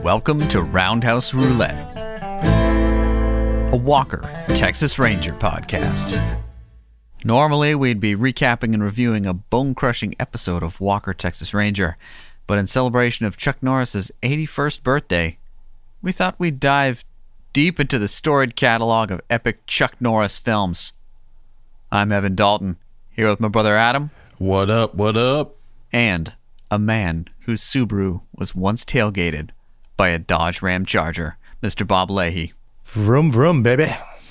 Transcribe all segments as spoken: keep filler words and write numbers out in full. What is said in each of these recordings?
Welcome to Roundhouse Roulette, a Walker, Texas Ranger podcast. Normally, we'd be recapping and reviewing a bone-crushing episode of Walker, Texas Ranger, but in celebration of Chuck Norris's eighty-first birthday, we thought we'd dive deep into the storied catalog of epic Chuck Norris films. I'm Evan Dalton, here with my brother Adam. What up, what up? And a man whose Subaru was once tailgated by a Dodge Ram Charger, Mister Bob Leahy. Vroom, vroom, baby.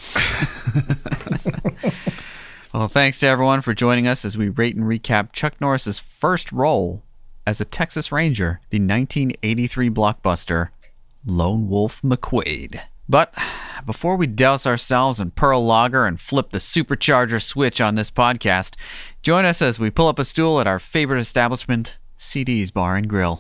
Well, thanks to everyone for joining us as we rate and recap Chuck Norris's first role as a Texas Ranger, the nineteen eighty-three blockbuster Lone Wolf McQuade. But before we douse ourselves in Pearl Lager and flip the supercharger switch on this podcast, join us as we pull up a stool at our favorite establishment, C D's Bar and Grill.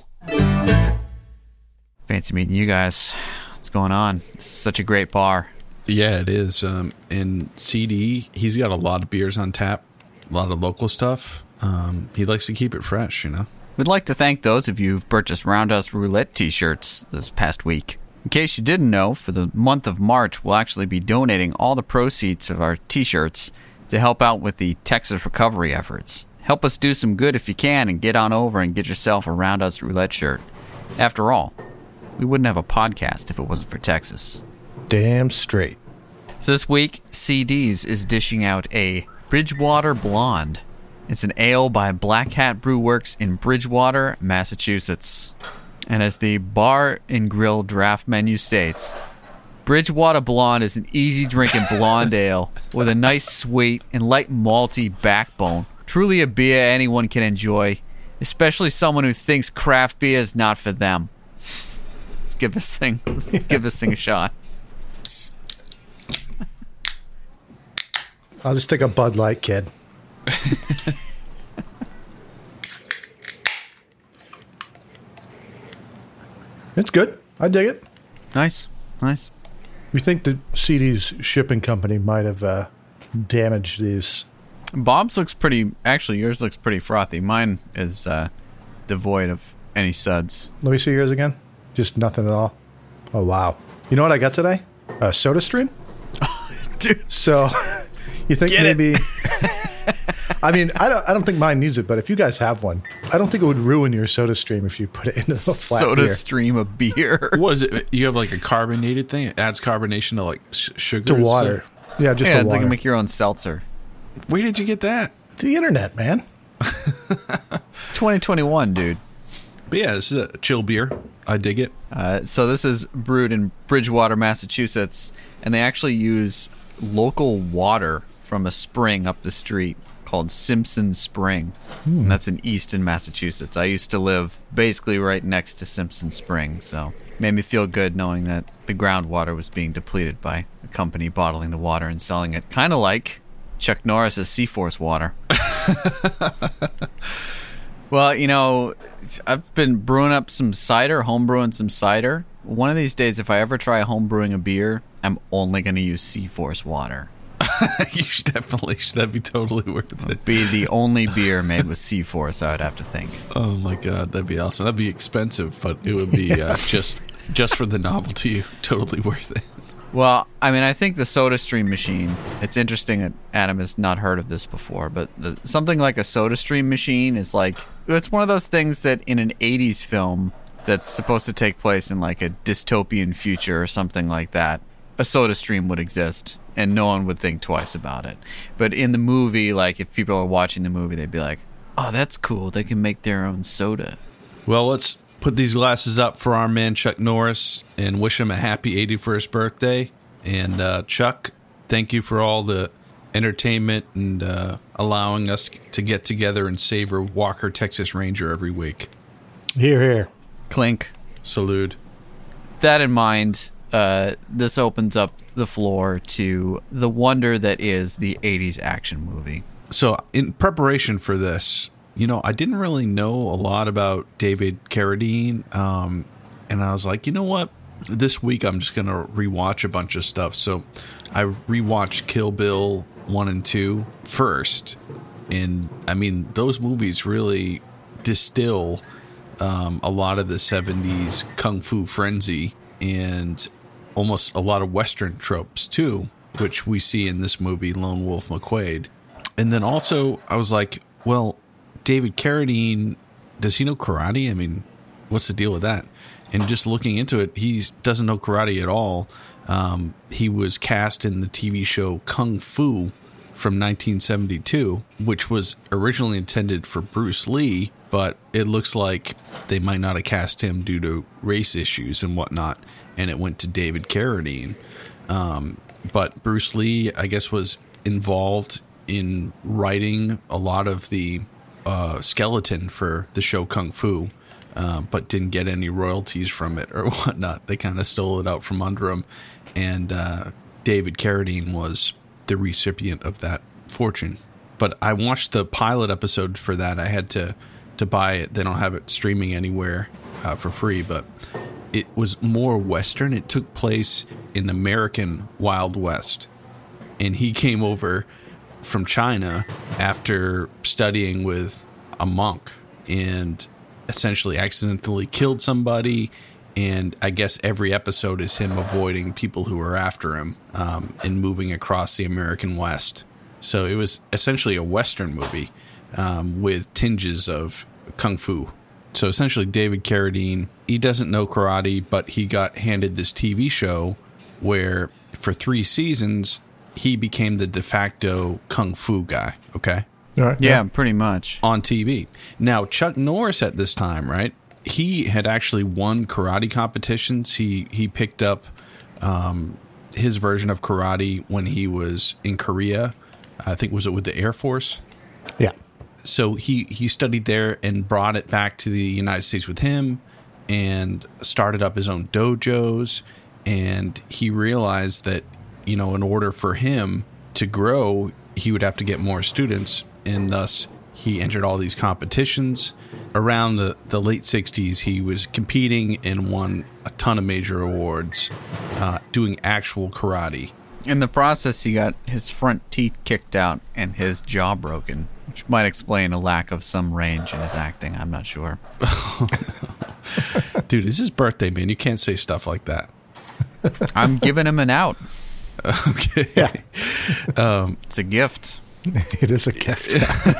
Fancy meeting you guys. What's going on? This is such a great bar. Yeah, it is. Um, and C D, he's got a lot of beers on tap, a lot of local stuff. Um, he likes to keep it fresh, you know. We'd like to thank those of you who've purchased Roundhouse Roulette t-shirts this past week. In case you didn't know, for the month of March, we'll actually be donating all the proceeds of our t-shirts to help out with the Texas recovery efforts. Help us do some good if you can, and get on over and get yourself a Roundhouse Roulette shirt. After all, we wouldn't have a podcast if it wasn't for Texas. Damn straight. So this week, C D's is dishing out a Bridgewater Blonde. It's an ale by Black Hat Brew Works in Bridgewater, Massachusetts. And as the Bar and Grill draft menu states, Bridgewater Blonde is an easy-drinking blonde ale with a nice sweet and light malty backbone. Truly a beer anyone can enjoy, especially someone who thinks craft beer is not for them. Let's give this thing, let's give this thing a shot. I'll just take a Bud Light, kid. It's good. I dig it. Nice, nice. We think the C D's shipping company might have uh, damaged these. Bob's looks pretty, actually yours looks pretty frothy. Mine is uh, devoid of any suds. Let me see yours again. Just nothing at all. Oh, wow. You know what I got today? A Soda Stream. Dude. So you think Get maybe... I mean, I don't I don't think mine needs it, but if you guys have one, I don't think it would ruin your Soda Stream if you put it into the flat Soda beer. Stream of beer. What is it? You have like a carbonated thing? It adds carbonation to like sh- sugar? To and water. stuff? Yeah, just Yeah, to it's water. like make your own seltzer. Where did you get that? The internet, man. It's twenty twenty-one, dude. But yeah, this is a chill beer. I dig it. Uh, so this is brewed in Bridgewater, Massachusetts, and they actually use local water from a spring up the street called Simpson Spring. Hmm. And that's in Easton, Massachusetts. I used to live basically right next to Simpson Spring, so it made me feel good knowing that the groundwater was being depleted by a company bottling the water and selling it. Kind of like Chuck Norris's Seaforce water. Well, you know, I've been brewing up some cider, home brewing some cider. One of these days, if I ever try home brewing a beer, I'm only going to use Seaforce water. You should definitely, that'd be totally worth it. It'd be the only beer made with Seaforce, I would have to think. Oh my God, that'd be awesome. That'd be expensive, but it would be uh, just just for the novelty, totally worth it. Well, I mean, I think the Soda Stream machine, it's interesting that Adam has not heard of this before, but the, something like a Soda Stream machine is like, it's one of those things that in an eighties film that's supposed to take place in like a dystopian future or something like that, a Soda Stream would exist and no one would think twice about it. But in the movie, like if people are watching the movie, they'd be like, oh, that's cool. They can make their own soda. Well, let's put these glasses up for our man Chuck Norris and wish him a happy eighty-first birthday. And uh, Chuck, thank you for all the entertainment and uh, allowing us to get together and savor Walker, Texas Ranger every week. Here, here. Clink. Salute. That in mind, uh, this opens up the floor to the wonder that is the eighties action movie. So in preparation for this, you know, I didn't really know a lot about David Carradine. Um, and I was like, you know what? This week I'm just going to rewatch a bunch of stuff. So I rewatched Kill Bill one and two first. And I mean, those movies really distill um, a lot of the seventies kung fu frenzy and almost a lot of Western tropes too, which we see in this movie, Lone Wolf McQuade. And then also I was like, well, David Carradine, does he know karate? I mean, what's the deal with that? And just looking into it, he doesn't know karate at all. Um, he was cast in the T V show Kung Fu from nineteen seventy-two, which was originally intended for Bruce Lee, but it looks like they might not have cast him due to race issues and whatnot, and it went to David Carradine. Um, but Bruce Lee, I guess, was involved in writing a lot of the uh, skeleton for the show Kung Fu. Uh, but didn't get any royalties from it or whatnot. They kind of stole it out from under him. And uh, David Carradine was the recipient of that fortune. But I watched the pilot episode for that. I had to, to buy it. They don't have it streaming anywhere uh, for free. But it was more Western. It took place in American Wild West. And he came over from China after studying with a monk. And essentially accidentally killed somebody, and I guess every episode is him avoiding people who are after him um, and moving across the American West. So it was essentially a Western movie um, with tinges of kung fu. So essentially David Carradine, he doesn't know karate, but he got handed this T V show where for three seasons he became the de facto kung fu guy, okay? All right, Yeah, pretty much. On T V. Now, Chuck Norris at this time, right? He had actually won karate competitions. He he picked up um, his version of karate when he was in Korea. I think, was it with the Air Force? Yeah. So he, he studied there and brought it back to the United States with him and started up his own dojos. And he realized that, you know, in order for him to grow, he would have to get more students. And thus, he entered all these competitions. Around the, the late sixties, he was competing and won a ton of major awards, uh, doing actual karate. In the process, he got his front teeth kicked out and his jaw broken, which might explain a lack of some range in his acting. I'm not sure. Dude, it's his birthday, man. You can't say stuff like that. I'm giving him an out. Okay. Yeah. Um, It's a gift. It is a gift.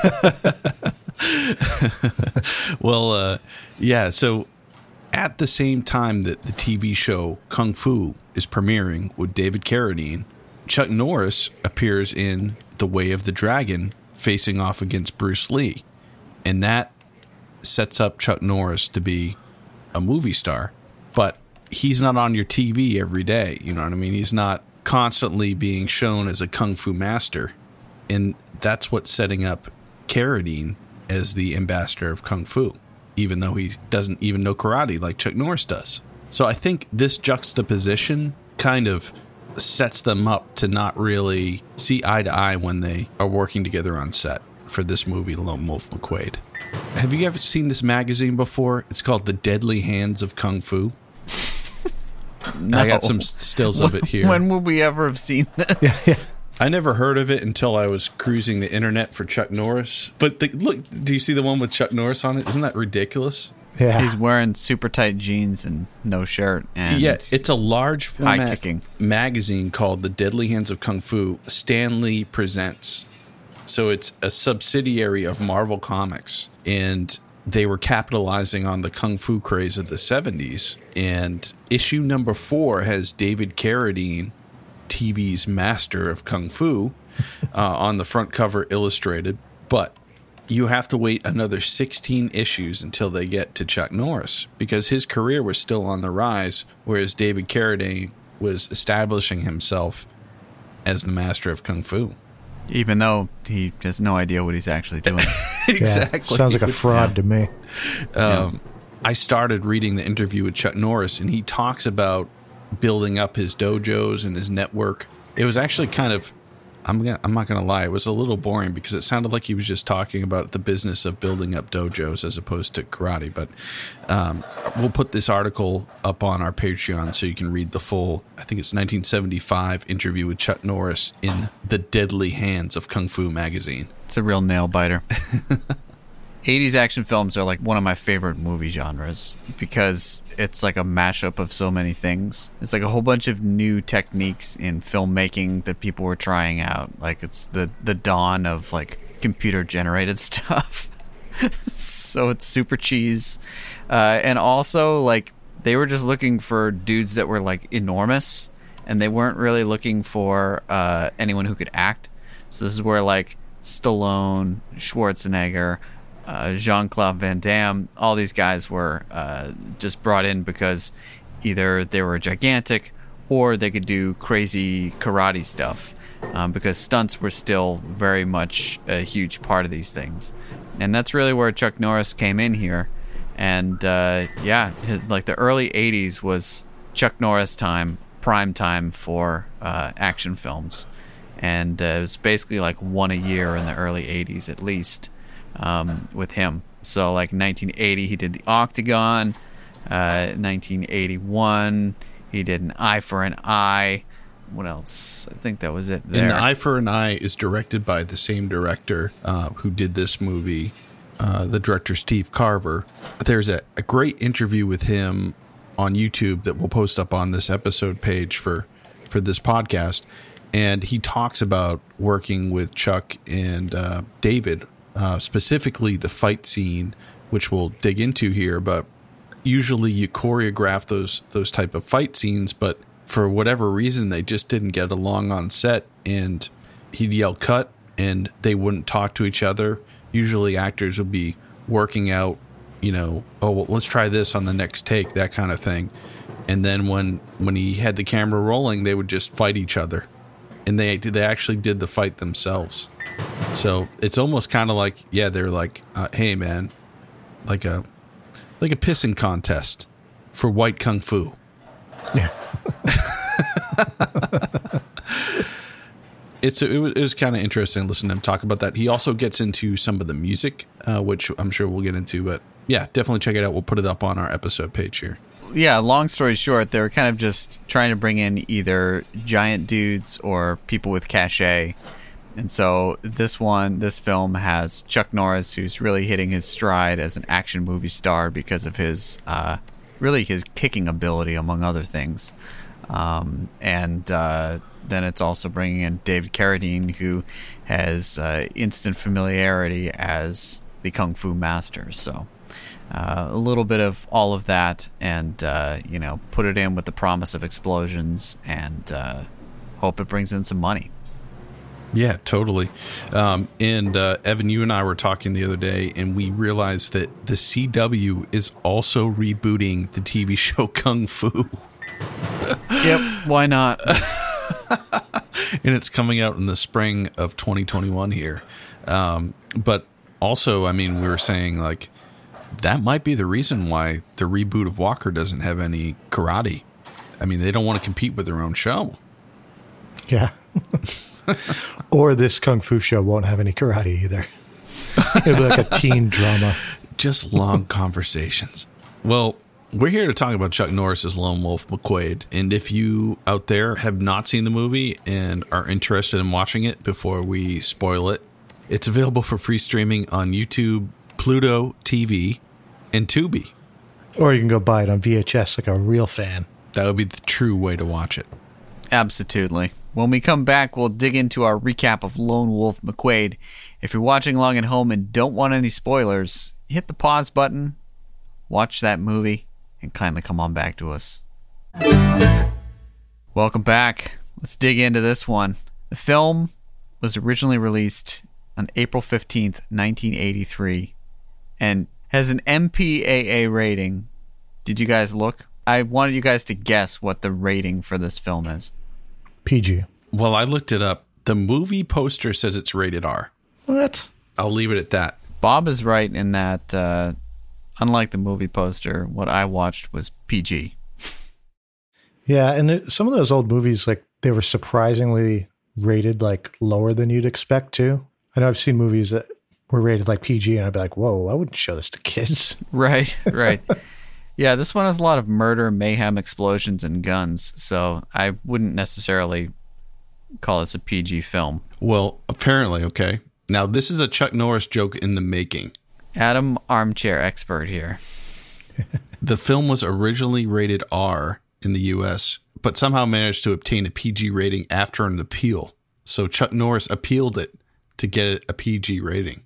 well, uh, yeah, so at the same time that the T V show Kung Fu is premiering with David Carradine, Chuck Norris appears in The Way of the Dragon, facing off against Bruce Lee. And that sets up Chuck Norris to be a movie star. But he's not on your T V every day, you know what I mean? He's not constantly being shown as a Kung Fu master. And that's what's setting up Carradine as the ambassador of Kung Fu, even though he doesn't even know karate like Chuck Norris does. So I think this juxtaposition kind of sets them up to not really see eye to eye when they are working together on set for this movie, Lone Wolf McQuade. Have you ever seen this magazine before? It's called The Deadly Hands of Kung Fu. No. I got some stills of it here. When would we ever have seen this? Yeah, yeah. I never heard of it until I was cruising the internet for Chuck Norris. But the, look, do you see the one with Chuck Norris on it? Isn't that ridiculous? Yeah. He's wearing super tight jeans and no shirt. And Yeah, it's a large high format kicking. magazine called The Deadly Hands of Kung Fu, Stanley Presents. So it's a subsidiary of Marvel Comics. And they were capitalizing on the Kung Fu craze of the seventies. And issue number four has David Carradine, T V's master of Kung Fu, uh, on the front cover illustrated. But you have to wait another sixteen issues until they get to Chuck Norris, because his career was still on the rise, whereas David Carradine was establishing himself as the master of Kung Fu. Even though he has no idea what he's actually doing. Exactly. Yeah, sounds like a fraud to me. Um, I started reading the interview with Chuck Norris, and he talks about building up his dojos and his network. It was actually kind of, I'm gonna, I'm not going to lie, it was a little boring because it sounded like he was just talking about the business of building up dojos as opposed to karate. But um, we'll put this article up on our Patreon so you can read the full, I think it's nineteen seventy-five interview with Chuck Norris in The Deadly Hands of Kung Fu magazine. It's a real nail biter. eighties action films are like one of my favorite movie genres because it's like a mashup of so many things. It's like a whole bunch of new techniques in filmmaking that people were trying out. Like it's the, the dawn of like computer generated stuff. So it's super cheese. Uh, and also like they were just looking for dudes that were like enormous, and they weren't really looking for uh, anyone who could act. So this is where like Stallone, Schwarzenegger, uh, Jean-Claude Van Damme, all these guys were uh, just brought in because either they were gigantic or they could do crazy karate stuff, um, because stunts were still very much a huge part of these things. And that's really where Chuck Norris came in here. And uh, yeah, his, like the early eighties was Chuck Norris time, prime time for uh, action films. And uh, it was basically like one a year in the early eighties at least, um, with him. So like nineteen eighty, he did The Octagon. Uh, nineteen eighty-one, he did An Eye for an Eye. What else? I think that was it there. And The Eye for an Eye is directed by the same director uh, who did this movie, uh, the director Steve Carver. There's a, a great interview with him on YouTube that we'll post up on this episode page for, for this podcast. And he talks about working with Chuck and uh, David, uh, specifically the fight scene, which we'll dig into here. But usually you choreograph those those type of fight scenes, but for whatever reason, they just didn't get along on set. And he'd yell cut, and they wouldn't talk to each other. Usually actors would be working out, you know, oh, well, let's try this on the next take, that kind of thing. And then when when he had the camera rolling, they would just fight each other. And they they actually did the fight themselves. So it's almost kind of like, yeah, they're like, uh, hey, man, like a like a pissing contest for white kung fu. Yeah. It's it was, it was kind of interesting listening to him talk about that. He also gets into some of the music, uh, which I'm sure we'll get into. But yeah, definitely check it out. We'll put it up on our episode page here. Yeah, long story short, they were kind of just trying to bring in either giant dudes or people with cachet. And so this one, this film has Chuck Norris, who's really hitting his stride as an action movie star because of his, uh, really his kicking ability, among other things. Um, and uh, then it's also bringing in David Carradine, who has uh, instant familiarity as the Kung Fu master. So uh, a little bit of all of that, and uh, you know, put it in with the promise of explosions, and uh, hope it brings in some money. Yeah, totally. Um, and uh, Evan, you and I were talking the other day, and we realized that the C W is also rebooting the T V show Kung Fu. Yep, why not? And it's coming out in the spring of twenty twenty-one here. Um, but also, I mean, we were saying, like, that might be the reason why the reboot of Walker doesn't have any karate. I mean, they don't want to compete with their own show. Yeah. Or this Kung Fu show won't have any karate either. It'll be like a teen drama. Just long conversations. Well, we're here to talk about Chuck Norris's Lone Wolf McQuade. And if you out there have not seen the movie and are interested in watching it before we spoil it, it's available for free streaming on YouTube, Pluto T V, and Tubi. Or you can go buy it on V H S like a real fan. That would be the true way to watch it. Absolutely. When we come back, we'll dig into our recap of Lone Wolf McQuade. If you're watching along at home and don't want any spoilers, hit the pause button, watch that movie, and kindly come on back to us. Welcome back. Let's dig into this one. The film was originally released on April fifteenth, nineteen eighty-three, and has an M P A A rating. Did you guys look? I wanted you guys to guess what the rating for this film is. P G. Well, I looked it up. The movie poster says it's rated R. What? I'll leave it at that. Bob is right in that, uh, unlike the movie poster, what I watched was P G. Yeah, and there, some of those old movies, like, they were surprisingly rated, like, lower than you'd expect to. I know I've seen movies that were rated, like, P G, and I'd be like, whoa, I wouldn't show this to kids. Right, right. Yeah, this one has a lot of murder, mayhem, explosions, and guns, so I wouldn't necessarily call this a P G film. Well, apparently, okay. Now, this is a Chuck Norris joke in the making. Adam, armchair expert here. The film was originally rated R in the U S, but somehow managed to obtain a P G rating after an appeal. So Chuck Norris appealed it to get it a P G rating.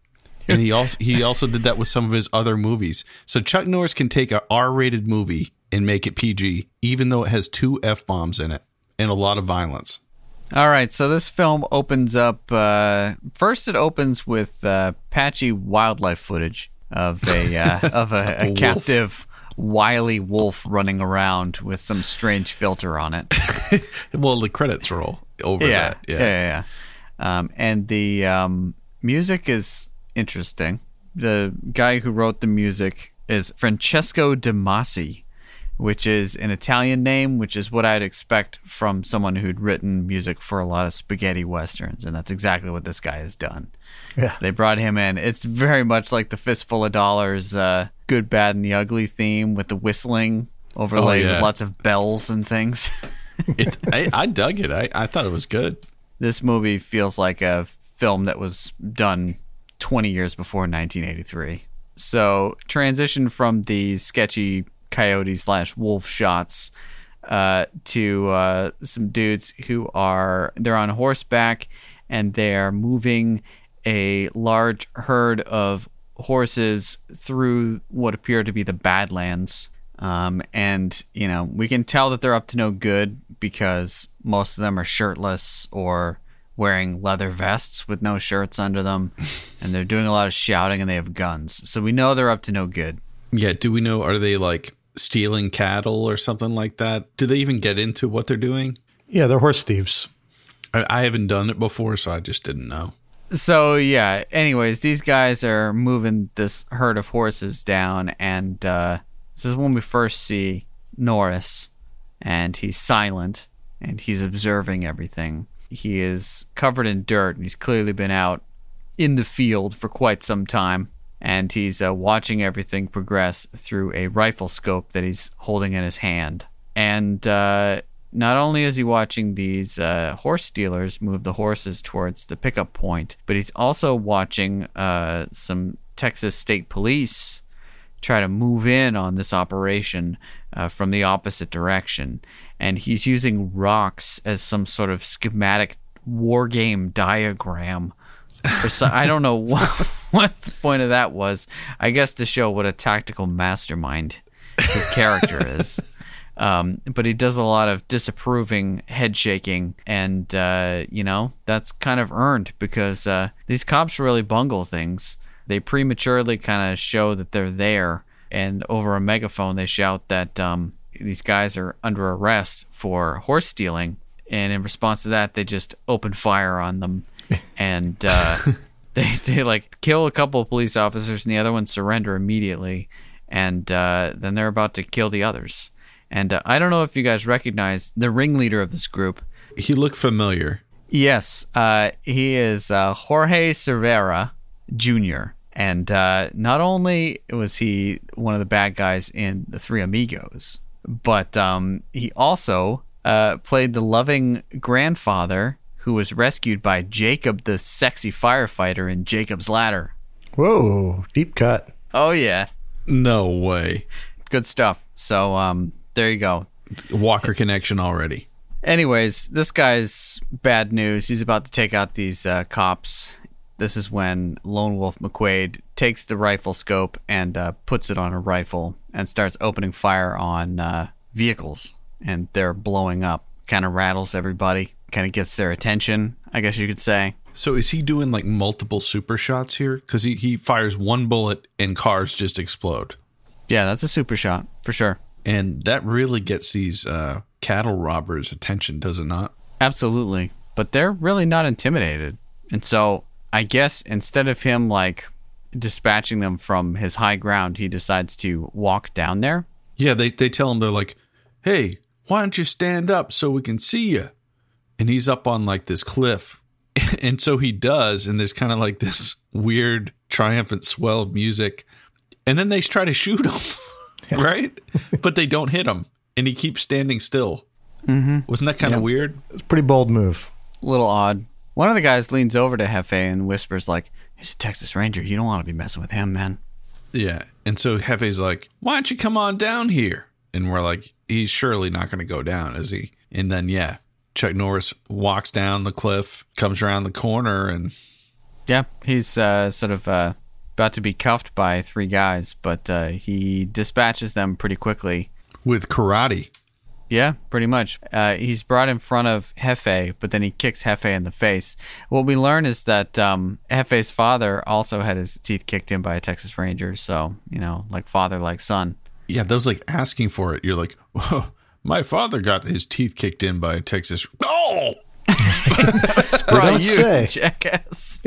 And he also he also did that with some of his other movies. So Chuck Norris can take a R-rated movie and make it P G, even though it has two F-bombs in it and a lot of violence. All right, so this film opens up... Uh, first, it opens with uh, patchy wildlife footage of a uh, of a, a, a captive, wily wolf running around with some strange filter on it. Well, the credits roll over yeah, that. Yeah, yeah, yeah. Um, and the um, music is interesting. The guy who wrote the music is Francesco De Masi, which is an Italian name, which is what I'd expect from someone who'd written music for a lot of spaghetti westerns, and that's exactly what this guy has done. Yeah. So they brought him in. It's very much like the Fistful of Dollars, uh, Good, Bad, and the Ugly theme with the whistling overlaid oh, yeah. with lots of bells and things. it, I, I dug it. I, I thought it was good. This movie feels like a film that was done twenty years before nineteen eighty-three. So transition from the sketchy coyote slash wolf shots uh, to uh, some dudes who are, they're on horseback and they're moving a large herd of horses through what appear to be the Badlands. Um, and, you know, we can tell that they're up to no good because most of them are shirtless or wearing leather vests with no shirts under them. And they're doing a lot of shouting and they have guns. So we know they're up to no good. Yeah. Do we know, are they like stealing cattle or something like that? Do they even get into what they're doing? Yeah, they're horse thieves. I, I haven't done it before, so I just didn't know. So, yeah, anyways, these guys are moving this herd of horses down, and uh, this is when we first see Norris, and he's silent, and he's observing everything. He is covered in dirt, and he's clearly been out in the field for quite some time, and he's uh, watching everything progress through a rifle scope that he's holding in his hand. And uh, not only is he watching these uh, horse stealers move the horses towards the pickup point, but he's also watching uh, some Texas State Police try to move in on this operation uh, from the opposite direction. And he's using rocks as some sort of schematic war game diagram. For some, I don't know what, what the point of that was. I guess to show what a tactical mastermind his character is. Um, but he does a lot of disapproving head shaking, and uh, you know, that's kind of earned because uh, these cops really bungle things. They prematurely kind of show that they're there, and over a megaphone they shout that um, these guys are under arrest for horse stealing, and in response to that they just open fire on them, and uh, they they like kill a couple of police officers, and the other ones surrender immediately, and uh, then they're about to kill the others. And uh, I don't know if you guys recognize the ringleader of this group. He looked familiar. Yes, uh, he is uh, Jorge Cervera Junior And uh, not only was he one of the bad guys in The Three Amigos, but um, he also uh, played the loving grandfather who was rescued by Jacob, the sexy firefighter in Jacob's Ladder. Whoa, deep cut. Oh, yeah. No way. Good stuff. So, um... there you go. Walker connection already. Anyways, this guy's bad news. He's about to take out these uh, cops. This is when Lone Wolf McQuaid takes the rifle scope and uh, puts it on a rifle and starts opening fire on uh, vehicles. And they're blowing up. Kind of rattles everybody. Kind of gets their attention, I guess you could say. So is he doing like multiple super shots here? Because he, he fires one bullet and cars just explode. Yeah, that's a super shot, for sure. And that really gets these uh, cattle robbers' attention, does it not? Absolutely. But they're really not intimidated. And so I guess instead of him like dispatching them from his high ground, he decides to walk down there. Yeah, they, they tell him, they're like, hey, why don't you stand up so we can see you? And he's up on like this cliff. And so he does. And there's kind of like this weird triumphant swell of music. And then they try to shoot him. Yeah. Right? But they don't hit him. And he keeps standing still. Mm-hmm. Wasn't that kind of yeah. weird? It's a pretty bold move. A little odd. One of the guys leans over to Hefe and whispers like, He's a Texas Ranger. You don't want to be messing with him, man. Yeah. And so Hefe's like, why don't you come on down here? And we're like, he's surely not going to go down, is he? And then, yeah, Chuck Norris walks down the cliff, comes around the corner, and... Yeah, he's uh, sort of uh, about to be cuffed by three guys, but uh, he dispatches them pretty quickly. With karate. Yeah, pretty much. Uh, he's brought in front of Hefe, but then he kicks Hefe in the face. What we learn is that um, Hefe's father also had his teeth kicked in by a Texas Ranger, so, you know, like father, like son. Yeah, that was like asking for it. You're like, whoa, my father got his teeth kicked in by a Texas... Oh! Probably you, say. jackass.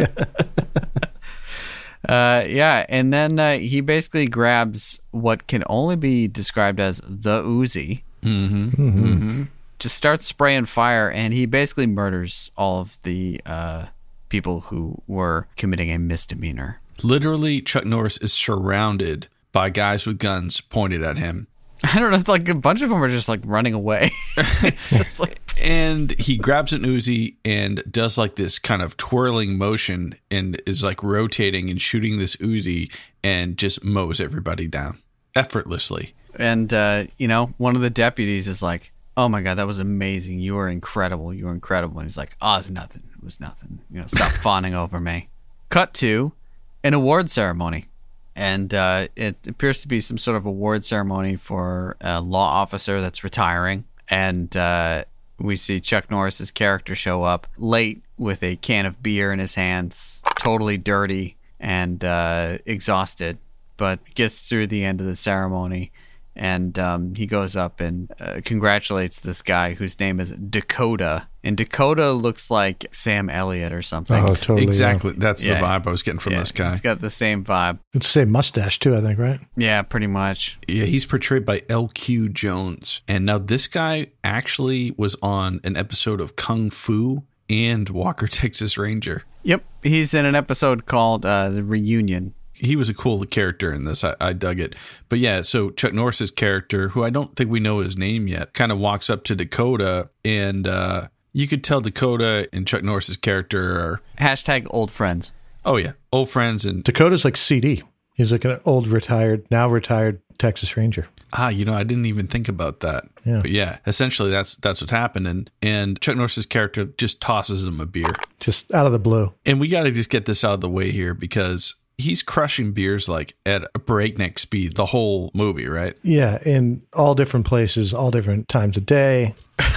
uh, yeah, and then uh, he basically grabs what can only be described as the Uzi. Mm-hmm. Mm-hmm. Mm-hmm. Just starts spraying fire, and he basically murders all of the uh, people who were committing a misdemeanor. Literally, Chuck Norris is surrounded by guys with guns pointed at him. I don't know. It's like a bunch of them are just like running away. It's just like... And he grabs an Uzi and does like this kind of twirling motion and is like rotating and shooting this Uzi and just mows everybody down effortlessly. And, uh, you know, one of the deputies is like, oh my God, that was amazing. You were incredible. You were incredible. And he's like, oh, it's nothing. It was nothing. You know, stop fawning over me. Cut to an award ceremony. And uh, it appears to be some sort of award ceremony for a law officer that's retiring. And uh, we see Chuck Norris's character show up late with a can of beer in his hands, totally dirty and uh, exhausted, but gets through the end of the ceremony. And um, he goes up and uh, congratulates this guy whose name is Dakota. And Dakota looks like Sam Elliott or something. Oh, totally. Exactly. Yeah. That's Yeah. the vibe I was getting from Yeah, this guy. He's got the same vibe. It's the same mustache, too, I think, right? Yeah, pretty much. Yeah, he's portrayed by L Q Jones. And now this guy actually was on an episode of Kung Fu and Walker, Texas Ranger. Yep. He's in an episode called uh, The Reunion. He was a cool character in this. I, I dug it. But yeah, so Chuck Norris's character, who I don't think we know his name yet, kind of walks up to Dakota, and uh, you could tell Dakota and Chuck Norris's character are... Hashtag old friends. Oh, yeah. Old friends. And Dakota's like C D. He's like an old retired, now retired Texas Ranger. Ah, you know, I didn't even think about that. Yeah. But yeah, essentially that's that's what's happened. And, and Chuck Norris's character just tosses him a beer. Just out of the blue. And we got to just get this out of the way here because he's crushing beers like at a breakneck speed the whole movie, right? Yeah, in all different places, all different times of day.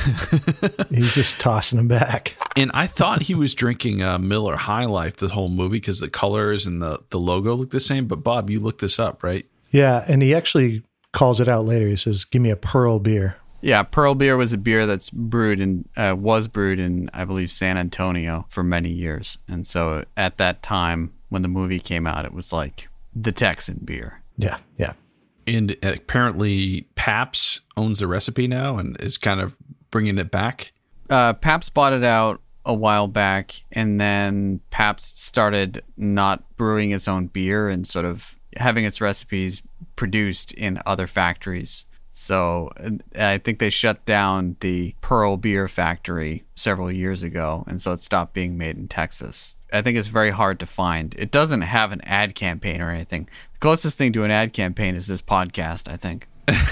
He's just tossing them back. And I thought he was drinking uh, Miller High Life the whole movie because the colors and the, the logo look the same. But Bob, you looked this up, right? Yeah, and he actually calls it out later. He says, give me a Pearl beer. Yeah, Pearl beer was a beer that's brewed in, uh, was brewed in, I believe, San Antonio for many years. And so at that time, when the movie came out, it was like the Texan beer. Yeah, yeah. And apparently Pabst owns the recipe now and is kind of bringing it back. Uh, Pabst bought it out a while back, and then Pabst started not brewing its own beer and sort of having its recipes produced in other factories. So I think they shut down the Pearl Beer Factory several years ago, and so it stopped being made in Texas. I think it's very hard to find. It doesn't have an ad campaign or anything. The closest thing to an ad campaign is this podcast, I think.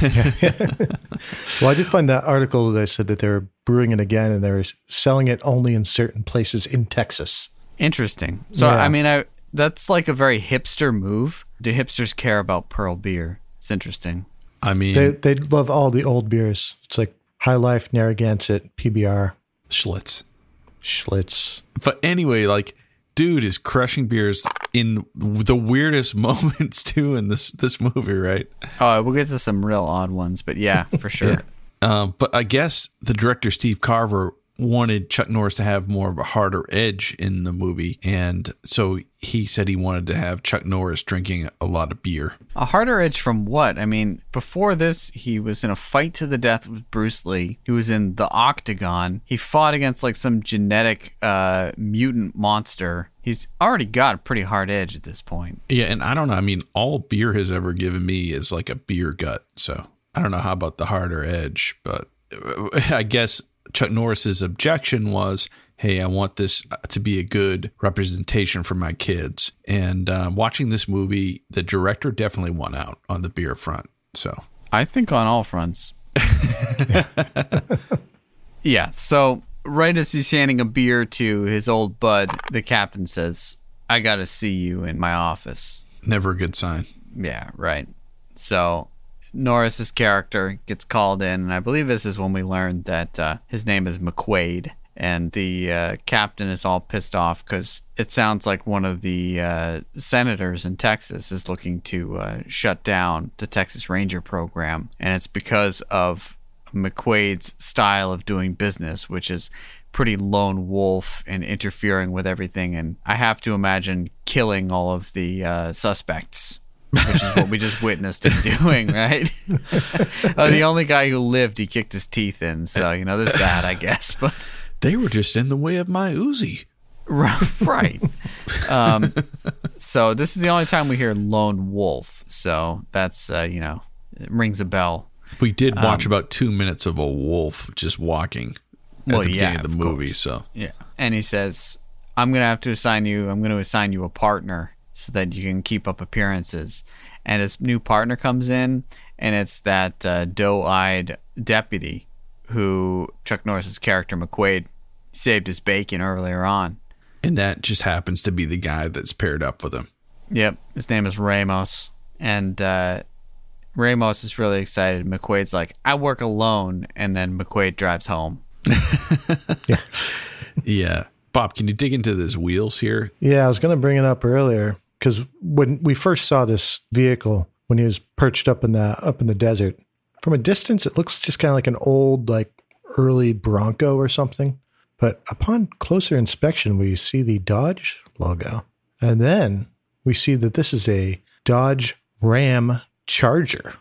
Well, I did find that article that said that they were brewing it again and they were selling it only in certain places in Texas. Interesting. So, Yeah. I mean, I that's like a very hipster move. Do hipsters care about Pearl beer? It's interesting. I mean, They they love all the old beers. It's like High Life, Narragansett, P B R, Schlitz. Schlitz. But anyway, like, dude is crushing beers in the weirdest moments too in this this movie, right? Oh, we'll get to some real odd ones, but yeah, for sure. Um, but I guess the director Steve Carver wanted Chuck Norris to have more of a harder edge in the movie, and so he said he wanted to have Chuck Norris drinking a lot of beer. A harder edge from what? I mean, before this, he was in a fight to the death with Bruce Lee. He was in The Octagon. He fought against like some genetic uh, mutant monster. He's already got a pretty hard edge at this point. Yeah, and I don't know. I mean, all beer has ever given me is like a beer gut. So I don't know how about the harder edge, but I guess Chuck Norris's objection was, hey, I want this to be a good representation for my kids. And uh, watching this movie, the director definitely won out on the beer front. So I think on all fronts. Yeah, so right as he's handing a beer to his old bud, the captain says, I got to see you in my office. Never a good sign. Yeah, right. So Norris's character gets called in, and I believe this is when we learned that uh, his name is McQuaid, and the uh, captain is all pissed off because it sounds like one of the uh, senators in Texas is looking to uh, shut down the Texas Ranger program, and it's because of McQuaid's style of doing business, which is pretty lone wolf and interfering with everything, and I have to imagine killing all of the uh, suspects, which is what we just witnessed him doing, right? uh, the only guy who lived, he kicked his teeth in, so, you know, there's that, I guess. But they were just in the way of my Uzi. Right. Um, so this is the only time we hear lone wolf, so that's, uh, you know, it rings a bell. We did watch Um, about two minutes of a wolf just walking at Well, the yeah, beginning of the of movie, course. so... Yeah. And he says, I'm going to have to assign you, I'm going to assign you a partner so that you can keep up appearances. And his new partner comes in, and it's that uh, doe-eyed deputy who Chuck Norris's character, McQuaid, saved his bacon earlier on. And that just happens to be the guy that's paired up with him. Yep. His name is Ramos. And uh, Ramos is really excited. McQuaid's like, I work alone. And then McQuaid drives home. Yeah. Yeah. Bob, can you dig into those wheels here? Yeah, I was going to bring it up earlier because when we first saw this vehicle, when he was perched up in the up in the desert, from a distance, it looks just kind of like an old, like early Bronco or something. But upon closer inspection, we see the Dodge logo, and then we see that this is a Dodge Ram Charger,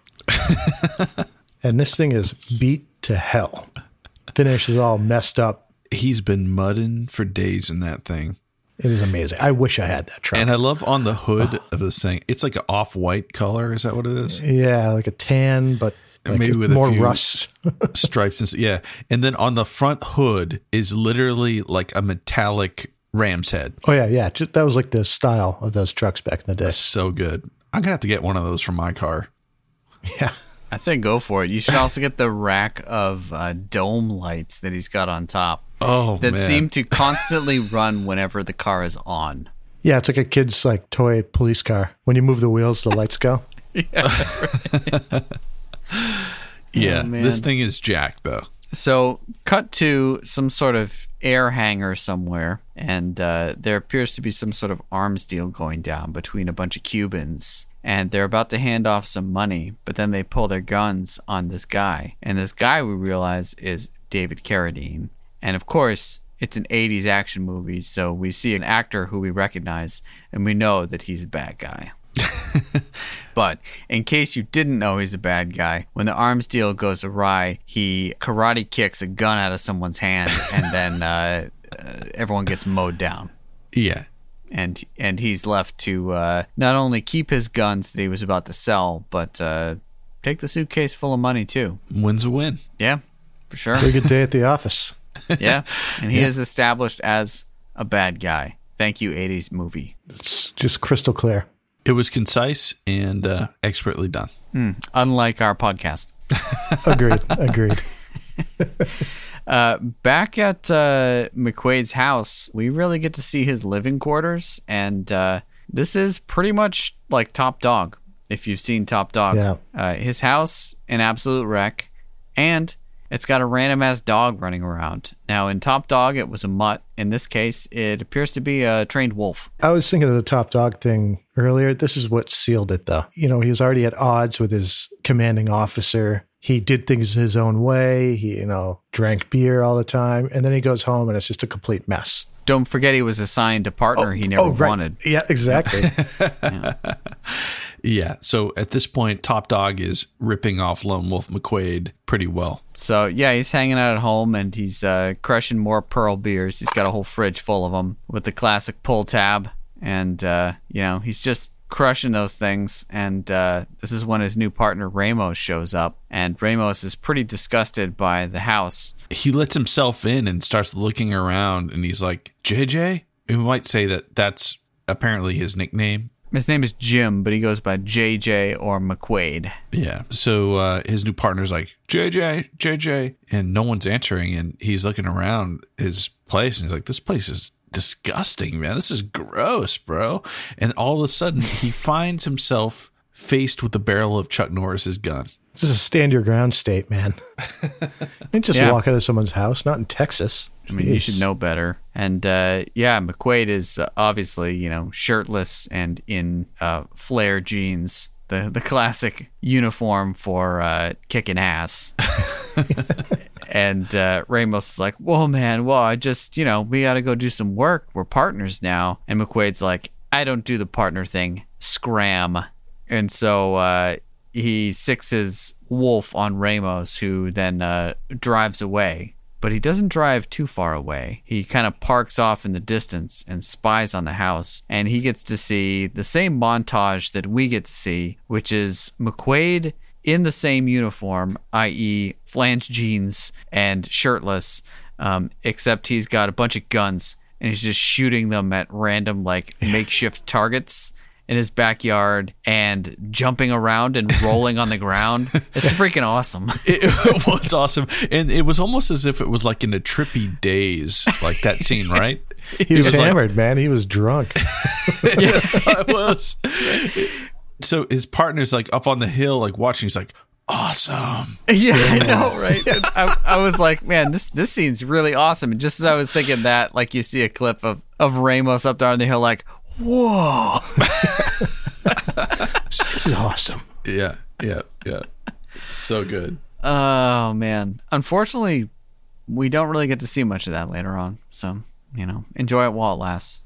and this thing is beat to hell. Finish is all messed up. He's been mudding for days in that thing. It is amazing. I wish I had that truck. And I love on the hood of this thing, it's like an off-white color. Is that what it is? Yeah, like a tan, but like Maybe with more a few rust. stripes. And, s- yeah. And then on the front hood is literally like a metallic ram's head. Oh, yeah, yeah. Just, that was like the style of those trucks back in the day. That's so good. I'm going to have to get one of those for my car. Yeah. I say go for it. You should also get the rack of uh, dome lights that he's got on top Oh, that man. seem to constantly run whenever the car is on. Yeah, it's like a kid's like toy police car. When you move the wheels, the lights go. Yeah. Oh, man. This thing is jacked, though. So, cut to some sort of air hangar somewhere, and uh, there appears to be some sort of arms deal going down between a bunch of Cubans. And they're about to hand off some money, but then they pull their guns on this guy. And this guy, we realize, is David Carradine. And of course, it's an eighties action movie, so we see an actor who we recognize, and we know that he's a bad guy. But in case you didn't know he's a bad guy, when the arms deal goes awry, he karate kicks a gun out of someone's hand, and then uh, uh, everyone gets mowed down. Yeah. And and he's left to uh, not only keep his guns that he was about to sell, but uh, take the suitcase full of money too. Win's a win. Yeah, for sure. Pretty good day at the office. Yeah, and he is established as a bad guy. Thank you, eighties movie. It's just crystal clear. It was concise and uh, expertly done. Mm, unlike our podcast. Agreed. Agreed. Uh, back at uh, McQuaid's house, we really get to see his living quarters, and uh, this is pretty much like Top Dog, if you've seen Top Dog. Yeah. Uh, his house, an absolute wreck, and it's got a random-ass dog running around. Now, in Top Dog, it was a mutt. In this case, it appears to be a trained wolf. I was thinking of the Top Dog thing earlier. This is what sealed it, though. You know, he was already at odds with his commanding officer. He did things his own way. He, you know, drank beer all the time. And then he goes home and it's just a complete mess. Don't forget he was assigned a partner he never oh, right. wanted. Yeah, exactly. Yeah. So at this point, Top Dog is ripping off Lone Wolf McQuaid pretty well. So, yeah, he's hanging out at home, and he's uh, crushing more Pearl beers. He's got a whole fridge full of them with the classic pull tab. And, uh, you know, he's just crushing those things, and uh, this is when his new partner Ramos shows up, and Ramos is pretty disgusted by the house. He lets himself in and starts looking around, and he's like, J J? We might say that that's apparently his nickname. His name is Jim, but he goes by J J or McQuaid. Yeah. So uh, his new partner's like, J J, J J, and no one's answering, and he's looking around his place, and he's like, this place is disgusting, man. This is gross, bro. And all of a sudden, he finds himself faced with the barrel of Chuck Norris's gun. Just a stand your ground state, man. You just Yeah. walk out of someone's house, not in Texas. I mean, you Jeez. should know better. And uh, yeah, McQuaid is uh, obviously, you know, shirtless and in uh, flare jeans, the the classic uniform for uh, kicking ass. And uh, Ramos is like, whoa, man, well, I just, you know, we got to go do some work. We're partners now. And McQuaid's like, I don't do the partner thing. Scram. And so uh, he sicks his wolf on Ramos, who then uh, drives away. But he doesn't drive too far away. He kind of parks off in the distance and spies on the house. And he gets to see the same montage that we get to see, which is McQuaid in the same uniform, that is flange jeans and shirtless, um, except he's got a bunch of guns and he's just shooting them at random, like, makeshift targets in his backyard and jumping around and rolling on the ground. It's freaking awesome. It, it was awesome. And it was almost as if it was like in a Trippy Days, like that scene, right? He was, was like- hammered, man. He was drunk. I was. So his partner's like up on the hill, like watching. He's like, awesome. Yeah, I know, right? And I, I was like, man, this this scene's really awesome. And just as I was thinking that, like, you see a clip of, of Ramos up there on the hill, like, whoa. This is awesome. Yeah, yeah, yeah. So good. Oh, man. Unfortunately, we don't really get to see much of that later on. So, you know, enjoy it while it lasts.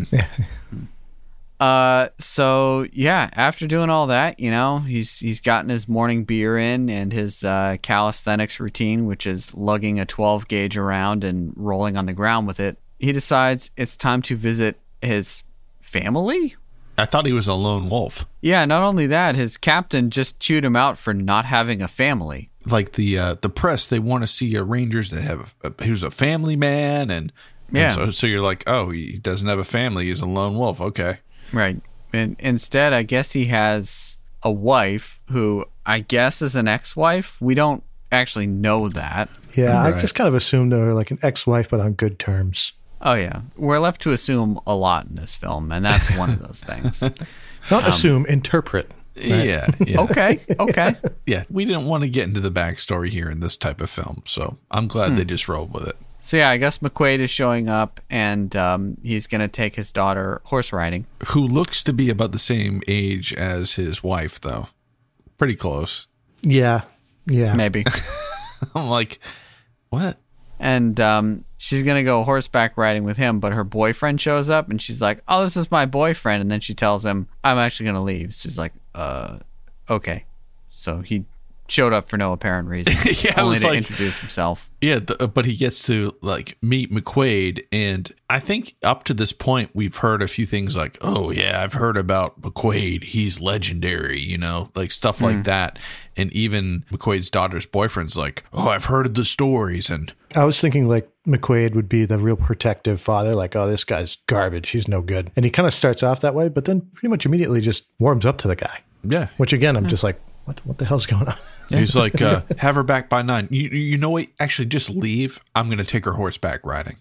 Uh, so yeah, after doing all that, you know, he's he's gotten his morning beer in and his uh, calisthenics routine, which is lugging a twelve gauge around and rolling on the ground with it. He decides it's time to visit his family. I thought he was a lone wolf. Yeah, not only that, his captain just chewed him out for not having a family. Like the uh, the press, they want to see a Rangers that have a, who's a family man, and, and Yeah. so so you're like, oh, he doesn't have a family. He's a lone wolf. Okay. Right. And instead, I guess he has a wife who I guess is an ex-wife. We don't actually know that. Yeah, Right. I just kind of assumed they were like an ex-wife, but on good terms. Oh, yeah. We're left to assume a lot in this film, and that's one of those things. Not assume, interpret. Yeah. Yeah. Okay. Okay. Yeah. We didn't want to get into the backstory here in this type of film, so I'm glad they just rolled with it. So, yeah, I guess McQuaid is showing up, and um, he's going to take his daughter horse riding. Who looks to be about the same age as his wife, though. Pretty close. Yeah, yeah. Maybe. I'm like, what? And um, she's going to go horseback riding with him, but her boyfriend shows up, and she's like, oh, this is my boyfriend. And then she tells him, I'm actually going to leave. She's like, uh, okay. So he showed up for no apparent reason. Yeah, I only was to like- introduce himself. Yeah, the, but he gets to like meet McQuaid, and I think up to this point we've heard a few things like, "Oh yeah, I've heard about McQuaid. He's legendary," you know, like stuff like that. And even McQuaid's daughter's boyfriend's like, "Oh, I've heard of the stories." And I was thinking like McQuaid would be the real protective father, like, oh, this guy's garbage. He's no good. And he kind of starts off that way, but then pretty much immediately just warms up to the guy, yeah, which again, I'm just like, what, what the hell's going on? he's like, uh, "Have her back by nine. You you know what? Actually, just leave. I'm going to take her horseback riding."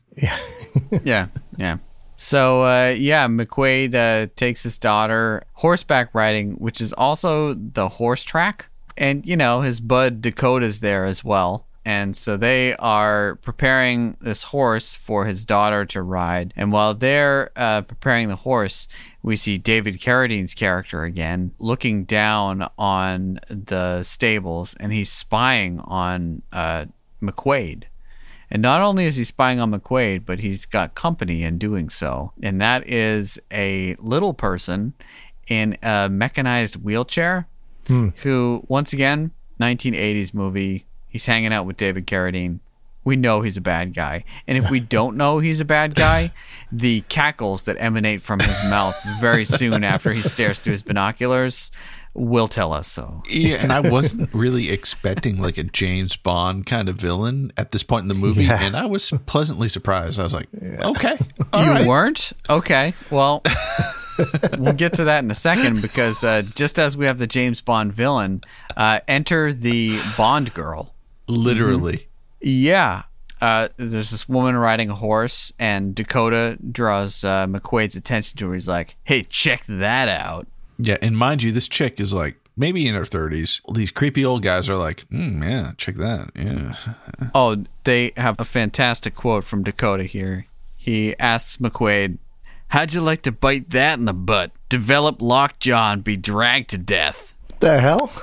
Yeah, yeah. So, uh, yeah, McQuaid uh, takes his daughter horseback riding, which is also the horse track. And, you know, his bud Dakota's there as well. And so they are preparing this horse for his daughter to ride. And while they're uh, preparing the horse, we see David Carradine's character again looking down on the stables, and he's spying on uh, McQuaid. And not only is he spying on McQuaid, but he's got company in doing so. And that is a little person in a mechanized wheelchair who, once again, nineteen eighties movie, he's hanging out with David Carradine. we know he's a bad guy. And if we don't know he's a bad guy, the cackles that emanate from his mouth very soon after he stares through his binoculars will tell us so. Yeah, and I wasn't really expecting like a James Bond kind of villain at this point in the movie, Yeah. and I was pleasantly surprised. I was like, okay. all You right. weren't? Okay. Well, we'll get to that in a second because uh, just as we have the James Bond villain, uh, enter the Bond girl. Literally. Yeah. Uh, there's this woman riding a horse, and Dakota draws uh, McQuaid's attention to her. He's like, hey, check that out. Yeah, and mind you, this chick is like maybe in her thirties. These creepy old guys are like, mm, yeah, check that. Yeah. Oh, they have a fantastic quote from Dakota here. He asks McQuaid, how'd you like to bite that in the butt? Develop lockjaw and be dragged to death. The hell?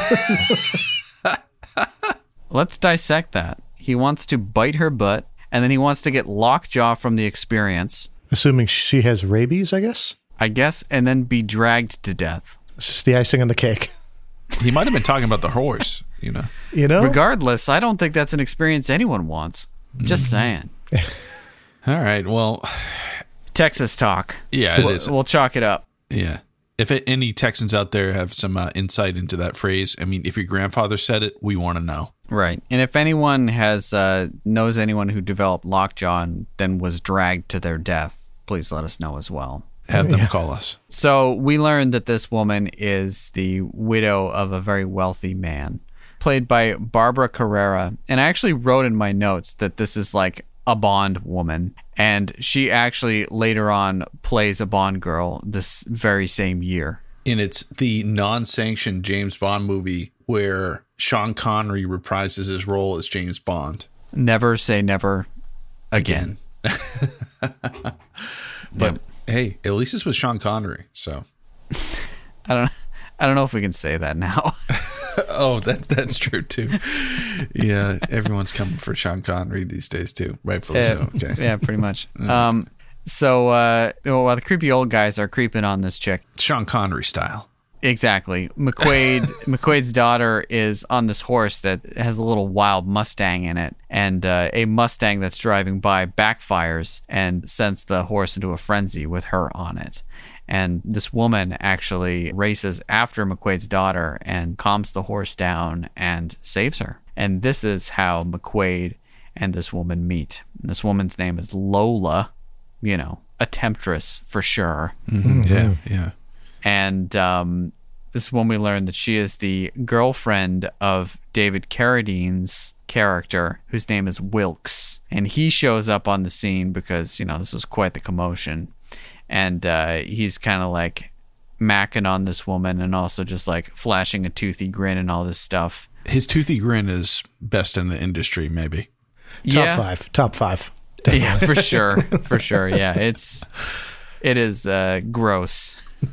Let's dissect that. He wants to bite her butt, and then he wants to get lockjaw from the experience, Assuming she has rabies, I guess. I guess, and then be dragged to death. It's just the icing on the cake. He might have been talking about the horse, you know. You know? Regardless, I don't think that's an experience anyone wants. Just saying. All right, well, Texas talk. yeah, it we'll, is. We'll chalk it up. Yeah. If it, any Texans out there have some uh, insight into that phrase, I mean, if your grandfather said it, we want to know. Right. And if anyone has uh, knows anyone who developed lockjaw and then was dragged to their death, please let us know as well. Have them Yeah. call us. So we learned that this woman is the widow of a very wealthy man, played by Barbara Carrera. And I actually wrote in my notes that this is like a Bond woman. And she actually later on plays a Bond girl this very same year. And it's the non-sanctioned James Bond movie where Sean Connery reprises his role as James Bond. Never say never again. But Yep. hey, at least it's with Sean Connery. So, I don't I don't know if we can say that now. oh, that that's true too. Yeah, everyone's coming for Sean Connery these days too, rightfully Uh, so. Okay, Yeah, pretty much. Um, so uh, while the creepy old guys are creeping on this chick, Sean Connery style. exactly. McQuaid, McQuaid's daughter is on this horse that has a little wild Mustang in it, and uh, a Mustang that's driving by backfires and sends the horse into a frenzy with her on it. And this woman actually races after McQuaid's daughter and calms the horse down and saves her. And this is how McQuaid and this woman meet. This woman's name is Lola, you know, a temptress for sure. Mm-hmm. Yeah, yeah. And um, this is when we learn that she is the girlfriend of David Carradine's character, whose name is Wilkes. And he shows up on the scene because, you know, this was quite the commotion. And uh, he's kind of like macking on this woman and also just like flashing a toothy grin and all this stuff. His toothy grin is best in the industry, maybe. Top yeah. five. Top five. Yeah, for sure. For sure. Yeah, it's, it is uh, gross.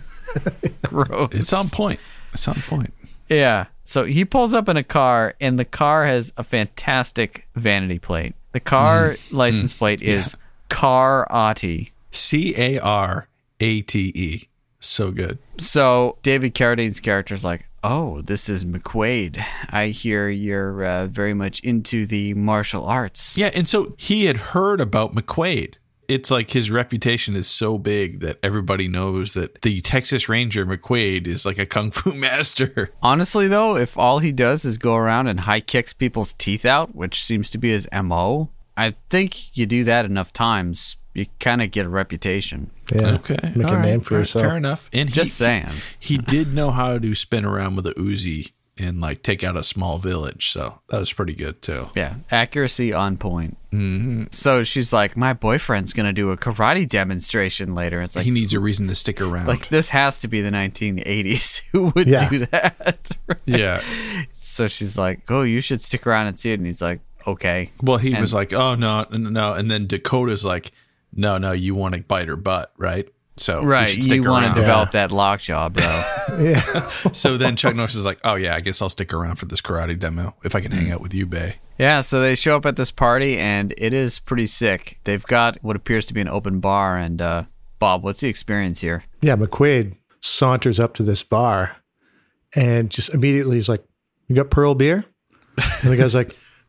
Gross. It's on point. It's on point. Yeah. So he pulls up in a car, and the car has a fantastic vanity plate. The car mm. license mm. plate is yeah. Car-Ati. C A R A T E. So good. So David Carradine's character is like, oh, this is McQuaid. I hear you're uh, very much into the martial arts. Yeah, and so he had heard about McQuaid. It's like his reputation is so big that everybody knows that the Texas Ranger McQuaid is like a kung fu master. Honestly, though, if all he does is go around and high kicks people's teeth out, which seems to be his M O, I think you do that enough times, you kind of get a reputation. Yeah. Okay. Make All a right. name for All right. yourself. Fair enough. And Just he, saying. He did know how to spin around with a Uzi and like take out a small village. So that was pretty good too. Yeah. Accuracy on point. Mm-hmm. So she's like, my boyfriend's going to do a karate demonstration later. It's like, he needs a reason to stick around. Like, this has to be the nineteen eighties. Who would Yeah. do that? Right? Yeah. So she's like, oh, you should stick around and see it. And he's like, okay. Well, he And- was like, oh, no, no, no. And then Dakota's like, no, no, you want to bite her butt, right? So Right. should You stick want to around. develop that lockjaw, bro. Yeah. So then Chuck Norris is like, oh, yeah, I guess I'll stick around for this karate demo if I can hang out with you, bae. Yeah, so they show up at this party, and it is pretty sick. They've got what appears to be an open bar, and uh, Bob, what's the experience here? Yeah. McQuaid saunters up to this bar and just immediately is like, you got Pearl beer? And the guy's like,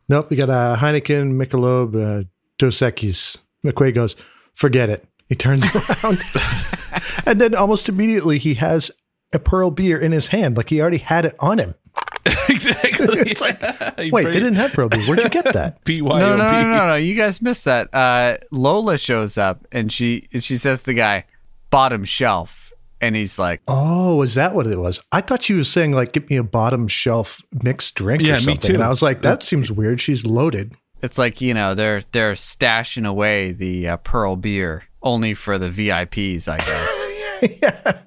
Nope, we got a Heineken, Michelob, uh, Dos Equis. McQuaid goes, forget it. He turns around. And then almost immediately he has a Pearl beer in his hand, like he already had it on him. Exactly. It's like, wait, they didn't have Pearl beer. Where'd you get that? B Y No, O B. no, no, no, no. You guys missed that. Uh, Lola shows up and she and she says to the guy, bottom shelf. And he's like, Oh, is that what it was? I thought she was saying, like, give me a bottom shelf mixed drink Yeah, or me something. too. And I was like, that seems weird. She's loaded. it's like, you know, they're they're stashing away the uh, Pearl beer only for the V I Ps, I guess. Yeah.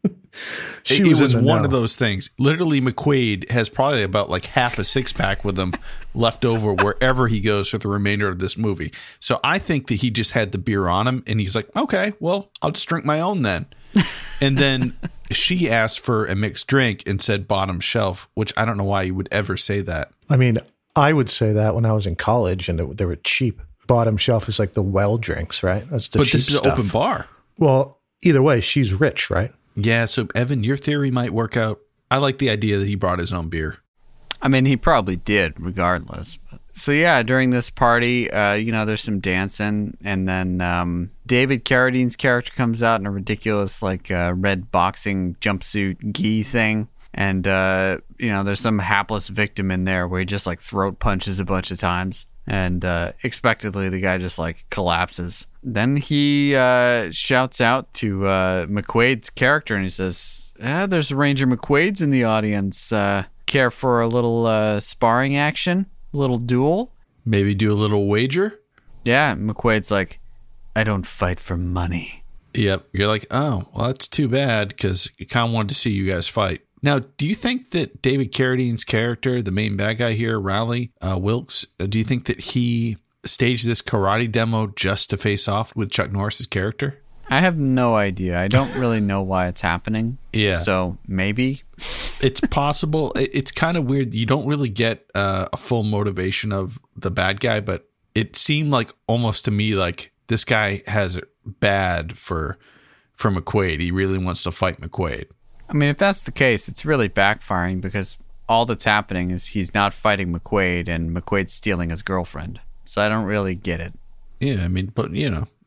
She it, was it was in the one know. of those things. Literally, McQuaid has probably about like half a six pack with him left over wherever he goes for the remainder of this movie. So I think that he just had the beer on him and he's like, okay, well, I'll just drink my own then. And then she asked for a mixed drink and said bottom shelf, which I don't know why you would ever say that. I mean, I would say that when I was in college and it, they were cheap. Bottom shelf is like the well drinks, right? That's the But cheap this is stuff. an open bar. Well, either way, she's rich, right? Yeah, so Evan, your theory might work out. I like the idea that he brought his own beer. I mean, he probably did, regardless. So yeah, during this party, uh, you know, there's some dancing, and then um, David Carradine's character comes out in a ridiculous, like, uh, red boxing jumpsuit gi thing, and uh, you know, there's some hapless victim in there where he just like throat punches a bunch of times, and uh, expectedly the guy just like collapses. Then he uh, shouts out to uh, McQuaid's character, and he says, ah, "There's Ranger McQuaid's in the audience. Uh, care for a little uh, sparring action, a little duel?" Maybe do a little wager? Yeah, McQuaid's like, "I don't fight for money." Yep. You're like, oh, well, that's too bad because I kind of wanted to see you guys fight. Now, do you think that David Carradine's character, the main bad guy here, Rowley uh, Wilkes, uh, do you think that he staged this karate demo just to face off with Chuck Norris's character? I have no idea. I don't really know why it's happening. Yeah. So maybe. It's possible. It- It's kind of weird. You don't really get uh, a full motivation of the bad guy, but it seemed like almost to me like this guy has it bad for for McQuaid. He really wants to fight McQuaid. I mean, if that's the case, it's really backfiring because all that's happening is he's not fighting McQuaid and McQuaid's stealing his girlfriend. So I don't really get it. Yeah, I mean, but you know.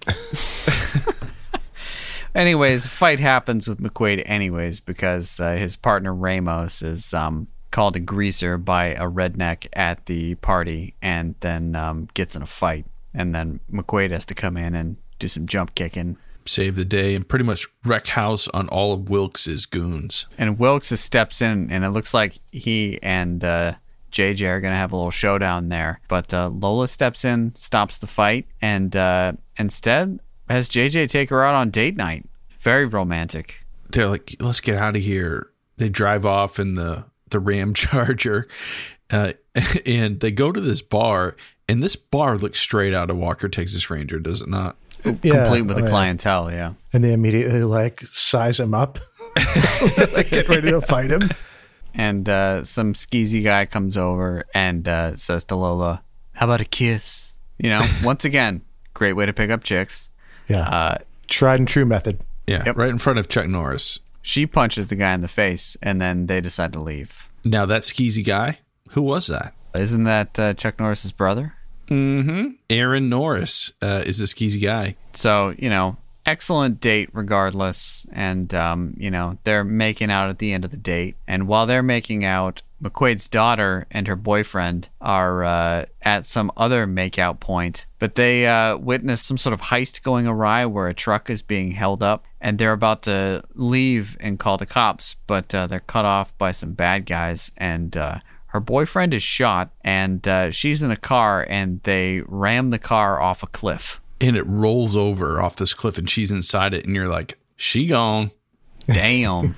Anyways, fight happens with McQuaid anyways because uh, his partner Ramos is um, called a greaser by a redneck at the party and then um, gets in a fight. And then McQuaid has to come in and do some jump kicking. Save the day and pretty much wreck house on all of Wilkes's goons. And Wilkes just steps in, and it looks like he and uh, J J are going to have a little showdown there. But uh, Lola steps in, stops the fight, and uh, instead has J J take her out on date night. Very romantic. They're like, let's get out of here. They drive off in the, the Ram Charger, uh, and they go to this bar, and this bar looks straight out of Walker, Texas Ranger, does it not? Yeah, Complete with I a mean, clientele, yeah. And they immediately like size him up, like get ready to fight him. And uh, some skeezy guy comes over and uh, says to Lola, "How about a kiss?" You know, once again, great way to pick up chicks. Yeah, Uh, tried and true method. Yeah, Yep. right in front of Chuck Norris. she punches the guy in the face, and then they decide to leave. Now, that skeezy guy, who was that? Isn't that uh, Chuck Norris's brother? Mm-hmm. Aaron Norris uh, is the skeezy guy. So, you know, excellent date regardless. And, um, you know, they're making out at the end of the date. And while they're making out, McQuaid's daughter and her boyfriend are uh, at some other makeout point. But they uh, witness some sort of heist going awry where a truck is being held up. And they're about to leave and call the cops. But uh, they're cut off by some bad guys. And uh, her boyfriend is shot. And uh, she's in a car. And they ram the car off a cliff. And it rolls over off this cliff and she's inside it. And you're like, she gone. Damn.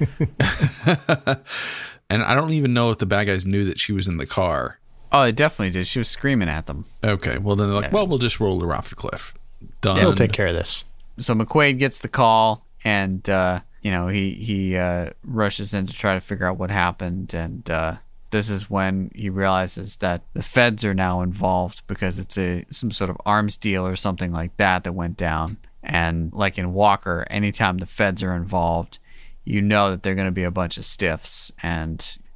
And I don't even know if the bad guys knew that she was in the car. Oh, it definitely did. She was screaming at them. Okay, well, then they're like, well, we'll just roll her off the cliff. Done. He'll take care of this. So McQuaid gets the call, and uh, you know he he uh, rushes in to try to figure out what happened. And uh, this is when he realizes that the feds are now involved because it's a some sort of arms deal or something like that that went down. And like in Walker, anytime the feds are involved, you know that they're going to be a bunch of stiffs. And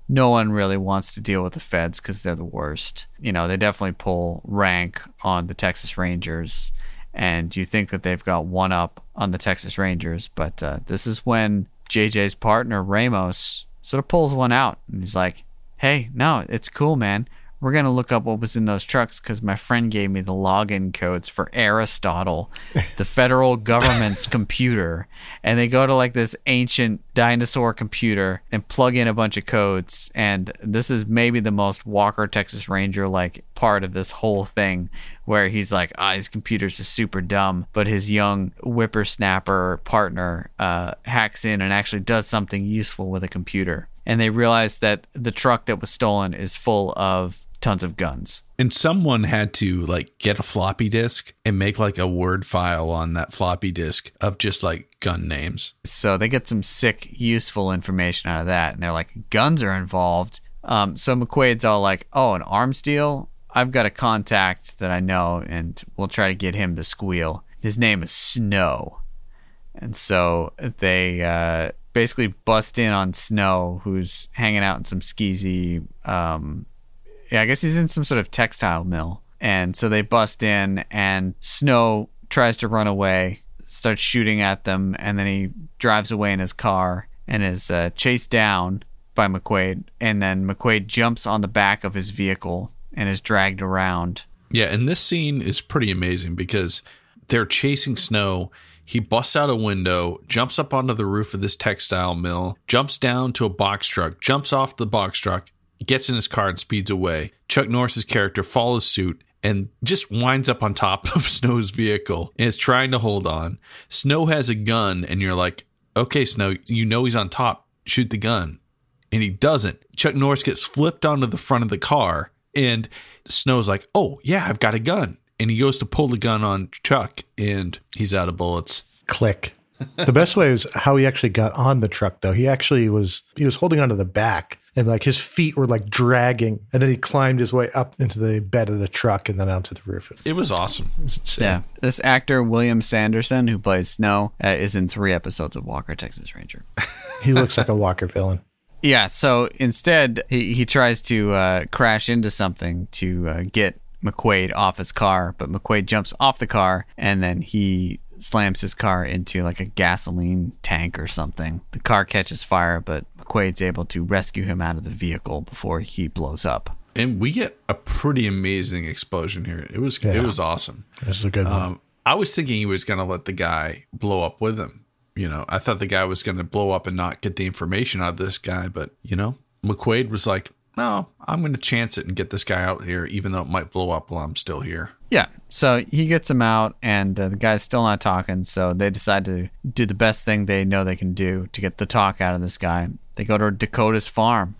no one really wants to deal with the feds because they're the worst. You know, they definitely pull rank on the Texas Rangers, and you think that they've got one up on the Texas Rangers, but uh, this is when J J's partner, Ramos, sort of pulls one out, and he's like, hey, no, it's cool, man. We're going to look up what was in those trucks because my friend gave me the login codes for Aristotle, the federal government's computer. And they go to like this ancient dinosaur computer and plug in a bunch of codes. And this is maybe the most Walker, Texas Ranger like part of this whole thing, where he's like, ah, his computers are super dumb. But his young whippersnapper partner uh, hacks in and actually does something useful with a computer. And they realize that the truck that was stolen is full of tons of guns. And someone had to like get a floppy disk and make like a Word file on that floppy disk of just like gun names. So they get some sick, useful information out of that. And they're like, guns are involved. Um, so McQuaid's all like, oh, an arms deal? I've got a contact that I know, and we'll try to get him to squeal. His name is Snow. And so they uh, basically bust in on Snow, who's hanging out in some skeezy... Um, Yeah, I guess he's in some sort of textile mill. And so they bust in, and Snow tries to run away, starts shooting at them, and then he drives away in his car and is uh, chased down by McQuaid. And then McQuaid jumps on the back of his vehicle and is dragged around. Yeah, and this scene is pretty amazing because they're chasing Snow. He busts out a window, jumps up onto the roof of this textile mill, jumps down to a box truck, jumps off the box truck, gets in his car and speeds away. Chuck Norris's character follows suit and just winds up on top of Snow's vehicle and is trying to hold on. Snow has a gun, and you're like, okay, Snow, you know he's on top. Shoot the gun. And he doesn't. Chuck Norris gets flipped onto the front of the car, and Snow's like, oh, yeah, I've got a gun. And he goes to pull the gun on Chuck, and he's out of bullets. Click. The best way was how he actually got on the truck, though. He actually was, he was holding onto the back, and like his feet were like dragging, and then he climbed his way up into the bed of the truck and then onto the roof. It was awesome. It was insane. Yeah. This actor, William Sanderson, who plays Snow, uh, is in three episodes of Walker, Texas Ranger. He looks like a Walker villain. Yeah, so instead, he, he tries to uh, crash into something to uh, get McQuaid off his car, but McQuaid jumps off the car, and then he slams his car into like a gasoline tank or something. The car catches fire, but McQuaid's able to rescue him out of the vehicle before he blows up. And we get a pretty amazing explosion here. It was Yeah. it was awesome. This is a good one. Um, I was thinking he was going to let the guy blow up with him. You know, I thought the guy was going to blow up and not get the information out of this guy. But, you know, McQuaid was like, no, I'm going to chance it and get this guy out here, even though it might blow up while I'm still here. Yeah, so he gets him out, and uh, the guy's still not talking, so they decide to do the best thing they know they can do to get the talk out of this guy. They go to Dakota's farm,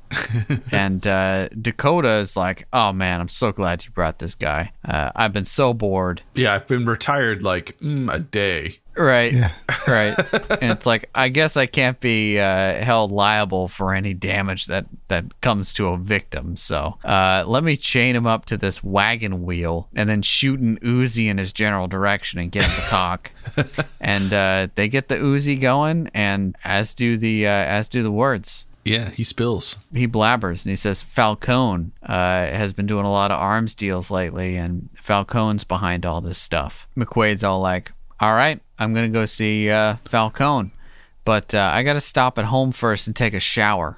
and uh, Dakota is like, oh man, I'm so glad you brought this guy. Uh, I've been so bored. Yeah, I've been retired like mm, a day. Right, Yeah. right. And it's like, I guess I can't be uh, held liable for any damage that, that comes to a victim. So uh, let me chain him up to this wagon wheel and then shoot an Uzi in his general direction and get him to talk. And uh, they get the Uzi going, and as do the uh, as do the words. Yeah, he spills. He blabbers and he says Falcone uh, has been doing a lot of arms deals lately, and Falcone's behind all this stuff. McQuaid's all like, all right, I'm going to go see uh, Falcone, but uh, I got to stop at home first and take a shower,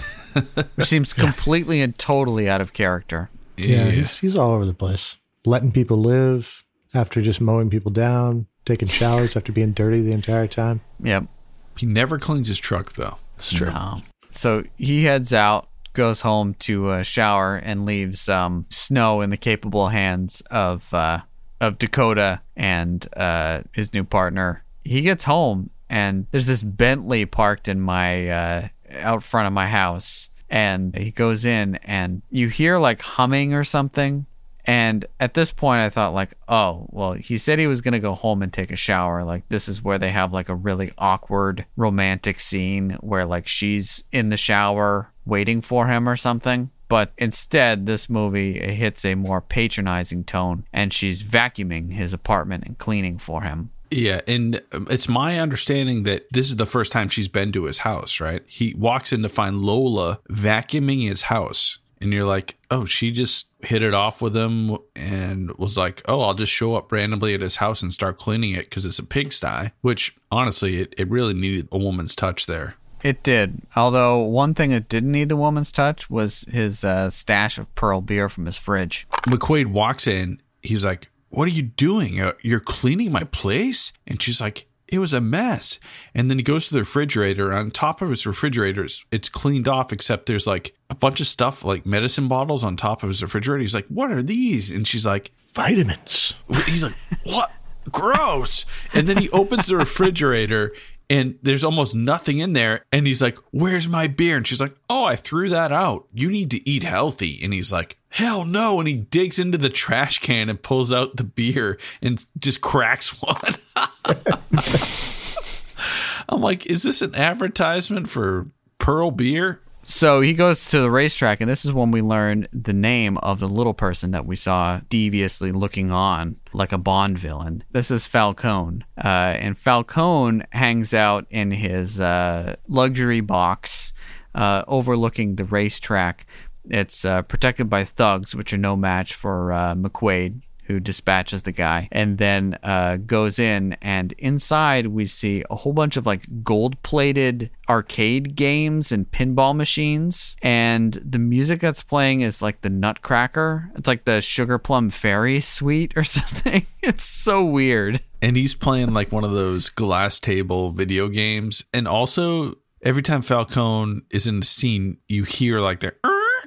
which seems completely and totally out of character. Yeah, he's, he's all over the place. Letting people live after just mowing people down, taking showers after being dirty the entire time. Yep. He never cleans his truck, though. It's true. No. So he heads out, goes home to uh, shower, and leaves um, Snow in the capable hands of uh, of Dakota and uh, his new partner. He gets home, and there's this Bentley parked in my uh, out front of my house, and he goes in, and you hear like humming or something. And at this point, I thought like, oh, well, he said he was going to go home and take a shower. Like, this is where they have like a really awkward romantic scene where like she's in the shower waiting for him or something. But instead, this movie hits a more patronizing tone, and she's vacuuming his apartment and cleaning for him. Yeah, and it's my understanding that this is the first time she's been to his house, right? He walks in to find Lola vacuuming his house. And you're like, oh, she just hit it off with him and was like, oh, I'll just show up randomly at his house and start cleaning it because it's a pigsty, which honestly, it, it really needed a woman's touch there. It did. Although one thing that didn't need the woman's touch was his uh, stash of Pearl beer from his fridge. McQuaid walks in. He's like, what are you doing? Uh, you're cleaning my place? And she's like, it was a mess. And then he goes to the refrigerator. On top of his refrigerator, it's cleaned off, except there's like a bunch of stuff, like medicine bottles on top of his refrigerator. He's like, what are these? And she's like, vitamins. He's like, what? Gross. And then he opens the refrigerator and there's almost nothing in there. And he's like, where's my beer? And she's like, oh, I threw that out. You need to eat healthy. And he's like, hell no. And he digs into the trash can and pulls out the beer and just cracks one. I'm like, is this an advertisement for Pearl beer? So he goes to the racetrack, and this is when we learn the name of the little person that we saw deviously looking on like a Bond villain. This is Falcone. Uh, and Falcone hangs out in his uh, luxury box uh, overlooking the racetrack. It's uh, protected by thugs, which are no match for uh, McQuaid, who dispatches the guy, and then uh, goes in, and inside we see a whole bunch of like gold-plated arcade games and pinball machines, and the music that's playing is like the Nutcracker. It's like the Sugar Plum Fairy suite or something. It's so weird. And he's playing like one of those glass table video games, and also every time Falcone is in the scene, you hear like the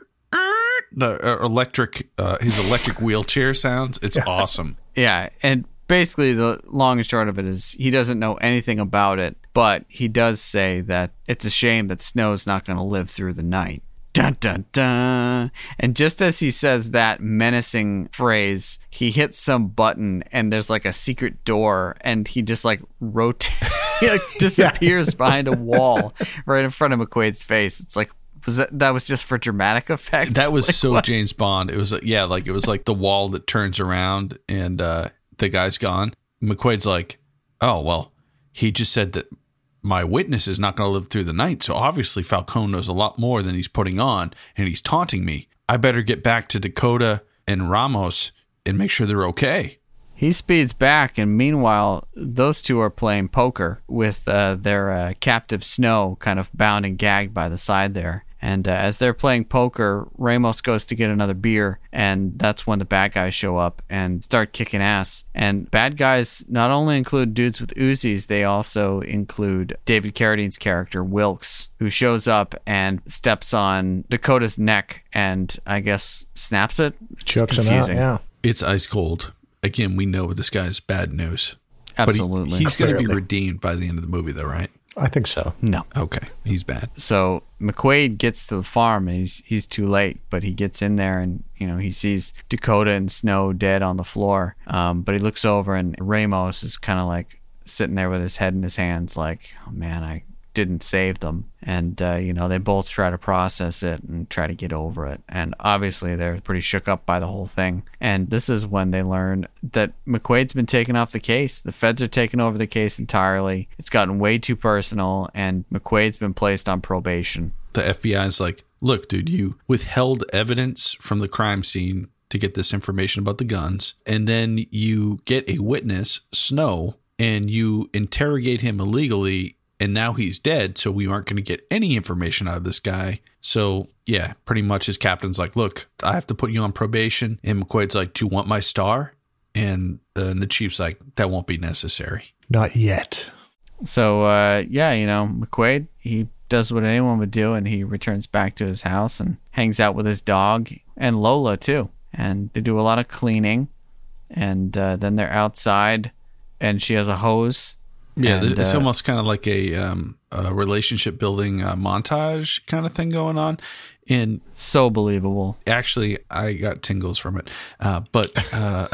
the electric uh, his electric wheelchair sounds. It's awesome. Yeah, and basically the long and short of it is he doesn't know anything about it, but he does say that it's a shame that Snow's not going to live through the night. Dun dun dun. And just as he says that menacing phrase, he hits some button and there's like a secret door, and he just like rotates, he like disappears behind a wall right in front of McQuaid's face. It's like, Was that, that was just for dramatic effect? That was like, so what? James Bond. It was, yeah, like it was like the wall that turns around and uh, the guy's gone. McQuaid's like, oh, well, he just said that my witness is not going to live through the night. So obviously Falcone knows a lot more than he's putting on, and he's taunting me. I better get back to Dakota and Ramos and make sure they're okay. He speeds back, and meanwhile, those two are playing poker with uh, their uh, captive Snow kind of bound and gagged by the side there. And uh, as they're playing poker, Ramos goes to get another beer, and that's when the bad guys show up and start kicking ass. And bad guys not only include dudes with Uzis, they also include David Carradine's character, Wilkes, who shows up and steps on Dakota's neck and, I guess, snaps it. It's Chokes confusing. him out, yeah. It's ice cold. Again, we know this guy's bad news. Absolutely. But he, he's going to be Clearly. redeemed by the end of the movie, though, right? I think so. No. Okay, he's bad. So McQuaid gets to the farm, and he's he's too late, but he gets in there, and you know he sees Dakota and Snow dead on the floor. Um, but he looks over, and Ramos is kind of like sitting there with his head in his hands, like, oh man, I didn't save them. And uh, you know they both try to process it and try to get over it, and obviously they're pretty shook up by the whole thing. And this is when they learn that McQuaid's been taken off the case. The feds are taking over the case entirely. It's gotten way too personal, and McQuaid's been placed on probation. The F B I is like, look, dude, you withheld evidence from the crime scene to get this information about the guns, and then you get a witness, Snow, and you interrogate him illegally, and now he's dead, so we aren't going to get any information out of this guy. So, yeah, pretty much his captain's like, look, I have to put you on probation. And McQuaid's like, do you want my star? And, uh, and the chief's like, that won't be necessary. Not yet. So, uh, yeah, you know, McQuaid, he does what anyone would do, and he returns back to his house and hangs out with his dog and Lola, too. And they do a lot of cleaning, and uh, then they're outside, and she has a hose. Yeah, and, it's uh, almost kind of like a, um, a relationship building uh, montage kind of thing going on. And so believable. actually, I got tingles from it. Uh, but uh,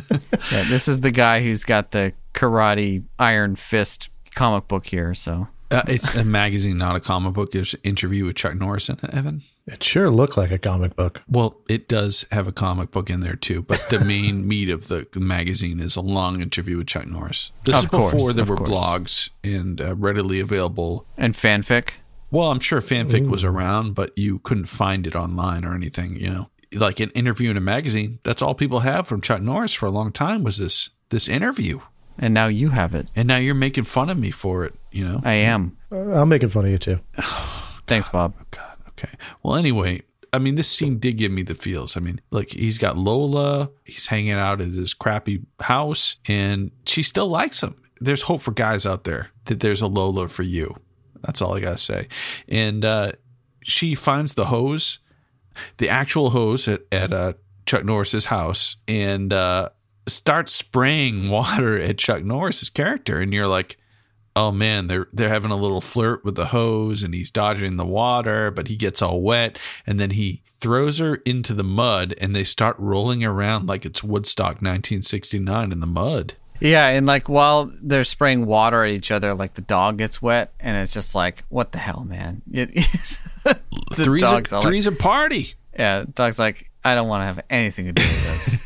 Yeah, this is the guy who's got the karate Iron Fist comic book here, so Uh, it's a magazine, not a comic book. There's an interview with Chuck Norris in it, Evan. It sure looked like a comic book. Well, it does have a comic book in there too, but the main meat of the magazine is a long interview with Chuck Norris. This Of is before course, there of were course. blogs and uh, readily available. And fanfic. Well, I'm sure fanfic was around, but you couldn't find it online or anything, you know. Like an interview in a magazine, that's all people have from Chuck Norris for a long time was this this interview. And now you have it. And now you're making fun of me for it, you know. I am. Uh, I'm making fun of you too. Thanks, Bob. Oh, God, okay. Well, anyway, I mean, this scene did give me the feels. I mean, like, he's got Lola, he's hanging out at his crappy house, and she still likes him. There's hope for guys out there that there's a Lola for you. That's all I got to say. And uh, she finds the hose, the actual hose at, at uh, Chuck Norris's house, and uh, starts spraying water at Chuck Norris's character. And you're like, oh man, they're they're having a little flirt with the hose, and he's dodging the water, but he gets all wet, and then he throws her into the mud, and they start rolling around like it's Woodstock nineteen sixty-nine in the mud. Yeah, and like while they're spraying water at each other, like the dog gets wet, and it's just like, what the hell, man? It, the three's dog's a, all three's like, a party. yeah, the dog's like, I don't want to have anything to do with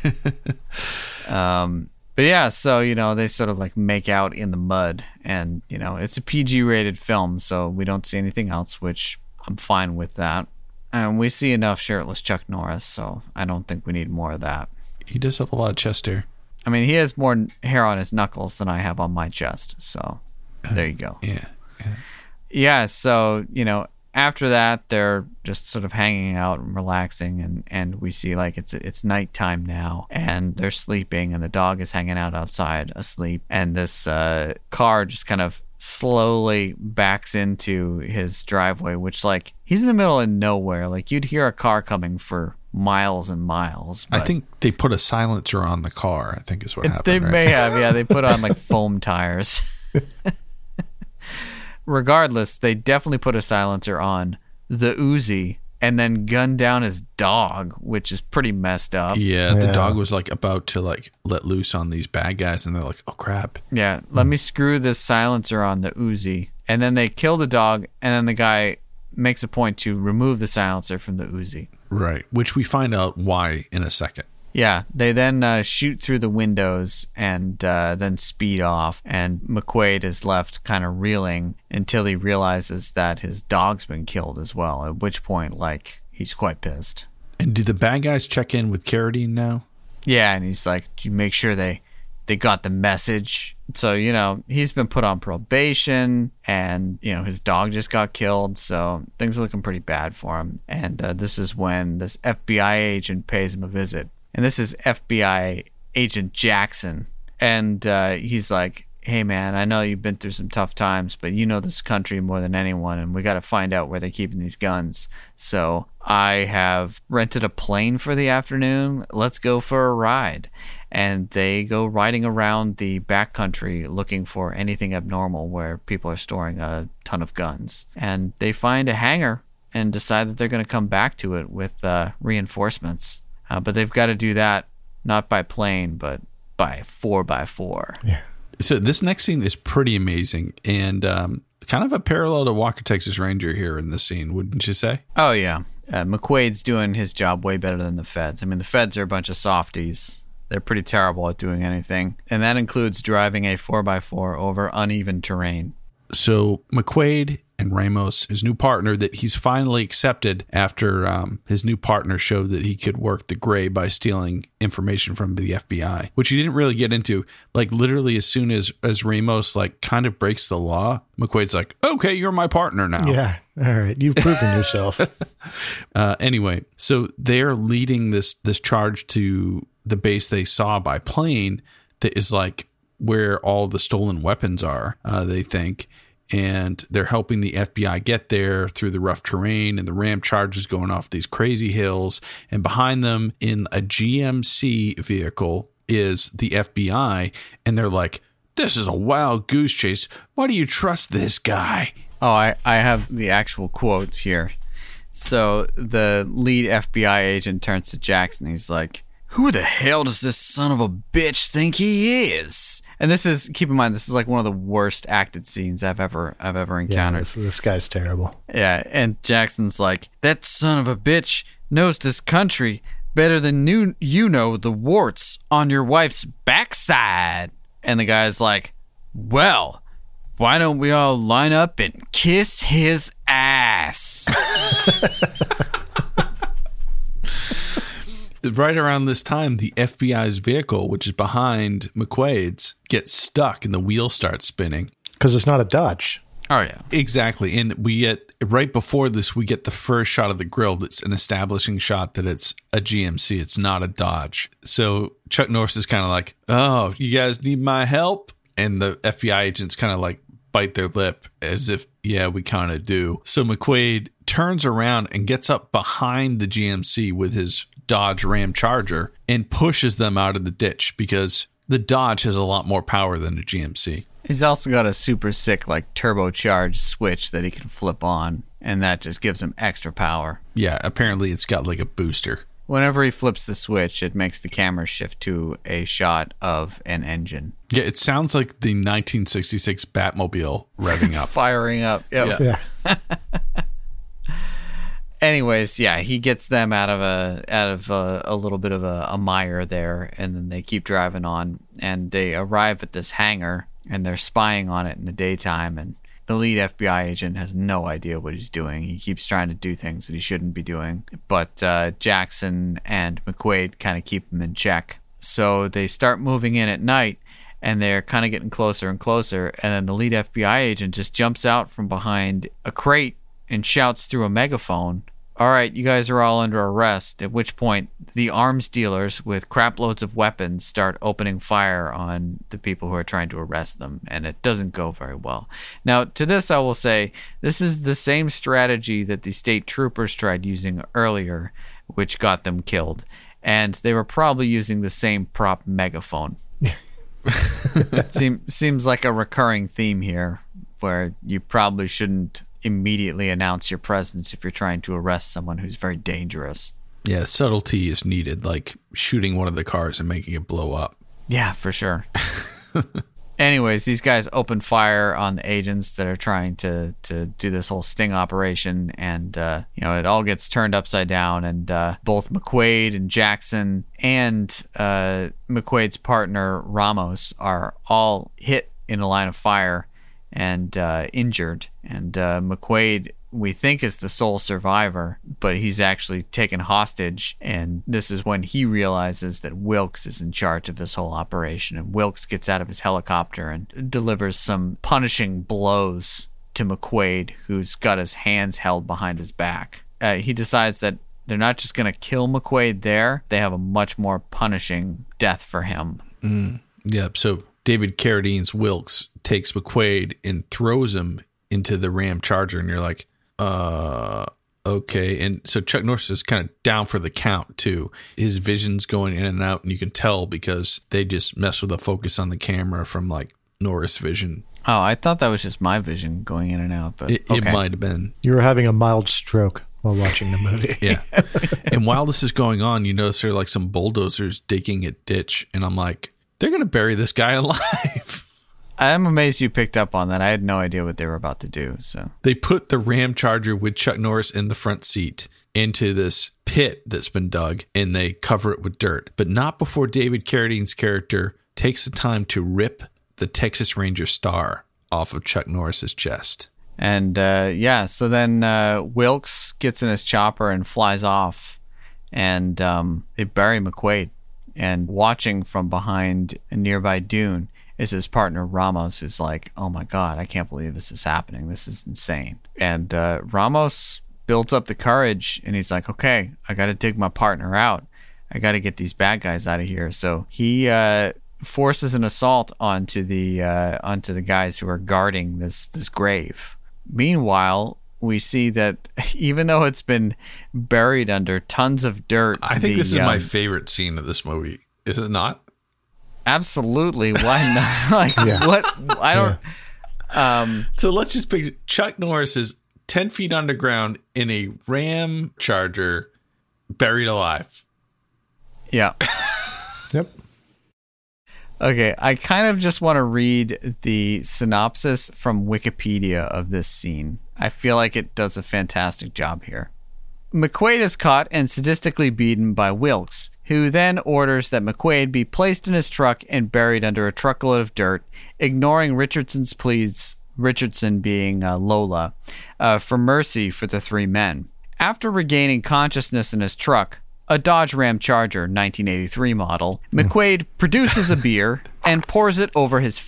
this. um, but yeah, so you know they sort of like make out in the mud, and you know it's a P G rated film, so we don't see anything else, which I'm fine with that. And we see enough shirtless Chuck Norris, so I don't think we need more of that. He does have a lot of chest hair. I mean, he has more hair on his knuckles than I have on my chest, so there you go. Yeah. yeah. Yeah, so, you know, after that, they're just sort of hanging out and relaxing, and, and we see, like, it's it's nighttime now, and they're sleeping, and the dog is hanging out outside asleep, and this uh, car just kind of slowly backs into his driveway, which, like, he's in the middle of nowhere. Like, you'd hear a car coming for miles and miles. I but think they put a silencer on the car, I think is what happened. They right? may have, yeah. They put on, like, foam tires. Regardless, they definitely put a silencer on the Uzi and then gunned down his dog, which is pretty messed up. Yeah, the Yeah. dog was like about to like let loose on these bad guys, and they're like, "Oh crap!" Yeah, let me screw this silencer on the Uzi, and then they kill the dog, and then the guy makes a point to remove the silencer from the Uzi. Right, which we find out why in a second. Yeah, they then uh, shoot through the windows and uh, then speed off, and McQuaid is left kind of reeling until he realizes that his dog's been killed as well, at which point, like, he's quite pissed. And do the bad guys check in with Carradine now? Yeah, and he's like, "Do you make sure they, they got the message?" So, you know, he's been put on probation, and, you know, his dog just got killed, so things are looking pretty bad for him. And uh, this is when this F B I agent pays him a visit. And this is F B I agent Jackson. And uh, he's like, "Hey, man, I know you've been through some tough times, but you know this country more than anyone, and we got to find out where they're keeping these guns. So I have rented a plane for the afternoon. Let's go for a ride." And they go riding around the backcountry looking for anything abnormal where people are storing a ton of guns. And they find a hangar and decide that they're going to come back to it with uh, reinforcements. Uh, but they've got to do that not by plane, but by four by four. Yeah. So this next scene is pretty amazing, and um, kind of a parallel to Walker, Texas Ranger here in this scene, wouldn't you say? Oh, yeah. Uh, McQuaid's doing his job way better than the feds. I mean, the feds are a bunch of softies. They're pretty terrible at doing anything. And that includes driving a four by four over uneven terrain. So McQuaid and Ramos, his new partner that he's finally accepted after um, his new partner showed that he could work the gray by stealing information from the F B I, which he didn't really get into. Like literally as soon as, as Ramos like kind of breaks the law, McQuaid's like, "Okay, you're my partner now." Yeah. All right. You've proven yourself. uh, anyway, so they're leading this this charge to the base they saw by plane that is like where all the stolen weapons are, uh, they think. And they're helping the F B I get there through the rough terrain, and the Ram charges going off these crazy hills. And behind them in a G M C vehicle is the F B I. And they're like, "This is a wild goose chase. Why do you trust this guy?" Oh, I, I have the actual quotes here. So the lead F B I agent turns to Jackson. He's like, "Who the hell does this son of a bitch think he is?" And this is, keep in mind, this is like one of the worst acted scenes I've ever I've ever Yeah, encountered. this, this guy's terrible. Yeah, and Jackson's like, that son of a bitch knows this country better than you, you know the warts on your wife's backside. And the guy's like, well, why don't we all line up and kiss his ass? Right around this time, the F B I's vehicle, which is behind McQuaid's, gets stuck and the wheel starts spinning. Because it's not a Dodge. Oh, yeah. Exactly. And we get, right before this, we get the first shot of the grill that's an establishing shot that it's a G M C. It's not a Dodge. So Chuck Norris is kind of like, oh, you guys need my help? And the F B I agents kind of like bite their lip as if, yeah, we kind of do. So McQuaid turns around and gets up behind the G M C with his Dodge Ram Charger and pushes them out of the ditch because the Dodge has a lot more power than the G M C. He's also got a super sick, like, turbocharged switch that he can flip on, and that just gives him extra power. Yeah, apparently it's got like a booster. Whenever he flips the switch, it makes the camera shift to a shot of an engine. Yeah, it sounds like the nineteen sixty-six Batmobile revving up. Firing up. Yep. Yeah. Yeah. Anyways, yeah, he gets them out of a out of a, a little bit of a, a mire there, and then they keep driving on, and they arrive at this hangar, and they're spying on it in the daytime, and the lead F B I agent has no idea what he's doing. He keeps trying to do things that he shouldn't be doing, but uh, Jackson and McQuaid kind of keep him in check. So they start moving in at night, and they're kind of getting closer and closer, and then the lead F B I agent just jumps out from behind a crate and shouts through a megaphone, all right, you guys are all under arrest, at which point the arms dealers with crap loads of weapons start opening fire on the people who are trying to arrest them, and it doesn't go very well. Now, to this I will say, this is the same strategy that the state troopers tried using earlier, which got them killed, and they were probably using the same prop megaphone. It seem, seems like a recurring theme here, where you probably shouldn't immediately announce your presence if you're trying to arrest someone who's very dangerous. Yeah, subtlety is needed, like shooting one of the cars and making it blow up. Yeah, for sure. Anyways, these guys open fire on the agents that are trying to, to do this whole sting operation, and uh, you know, it all gets turned upside down, and uh, both McQuaid and Jackson and uh, McQuaid's partner Ramos are all hit in a line of fire and uh, injured, and uh, McQuaid, we think, is the sole survivor, but he's actually taken hostage, and this is when he realizes that Wilkes is in charge of this whole operation, and Wilkes gets out of his helicopter and delivers some punishing blows to McQuaid, who's got his hands held behind his back. Uh, he decides that they're not just going to kill McQuaid there, they have a much more punishing death for him. Mm. Yeah, so David Carradine's Wilkes takes McQuaid and throws him into the Ram Charger, and you're like, uh, okay. And so Chuck Norris is kind of down for the count too. His vision's going in and out, and you can tell because they just mess with the focus on the camera from like Norris vision. Oh, I thought that was just my vision going in and out, but It, okay. it might have been. You were having a mild stroke while watching the movie. Yeah. And while this is going on, you notice there are like some bulldozers digging a ditch, and I'm like, they're going to bury this guy alive. I'm amazed you picked up on that. I had no idea what they were about to do. So They put the Ram Charger with Chuck Norris in the front seat into this pit that's been dug, and they cover it with dirt, but not before David Carradine's character takes the time to rip the Texas Ranger star off of Chuck Norris's chest. And uh, yeah, so then uh, Wilkes gets in his chopper and flies off, and um, they bury McQuaid. And watching from behind a nearby dune is his partner Ramos, who's like, oh my God, I can't believe this is happening. This is insane. And uh, Ramos builds up the courage, and he's like, okay, I got to dig my partner out. I got to get these bad guys out of here. So he uh, forces an assault onto the uh, onto the guys who are guarding this this grave. Meanwhile, we see that even though it's been buried under tons of dirt, I think the, this is um, my favorite scene of this movie. Is it not? Absolutely. Why not? Like, Yeah. what? I don't. Um, So let's just picture Chuck Norris is ten feet underground in a Ram Charger, buried alive. yeah. Yep. Okay, I kind of just want to read the synopsis from Wikipedia of this scene. I feel like it does a fantastic job here. McQuaid is caught and sadistically beaten by Wilkes, who then orders that McQuaid be placed in his truck and buried under a truckload of dirt, ignoring Richardson's pleas, Richardson being uh, Lola, uh, for mercy for the three men. After regaining consciousness in his truck, a Dodge Ram Charger nineteen eighty-three model, McQuaid produces a beer and pours it over his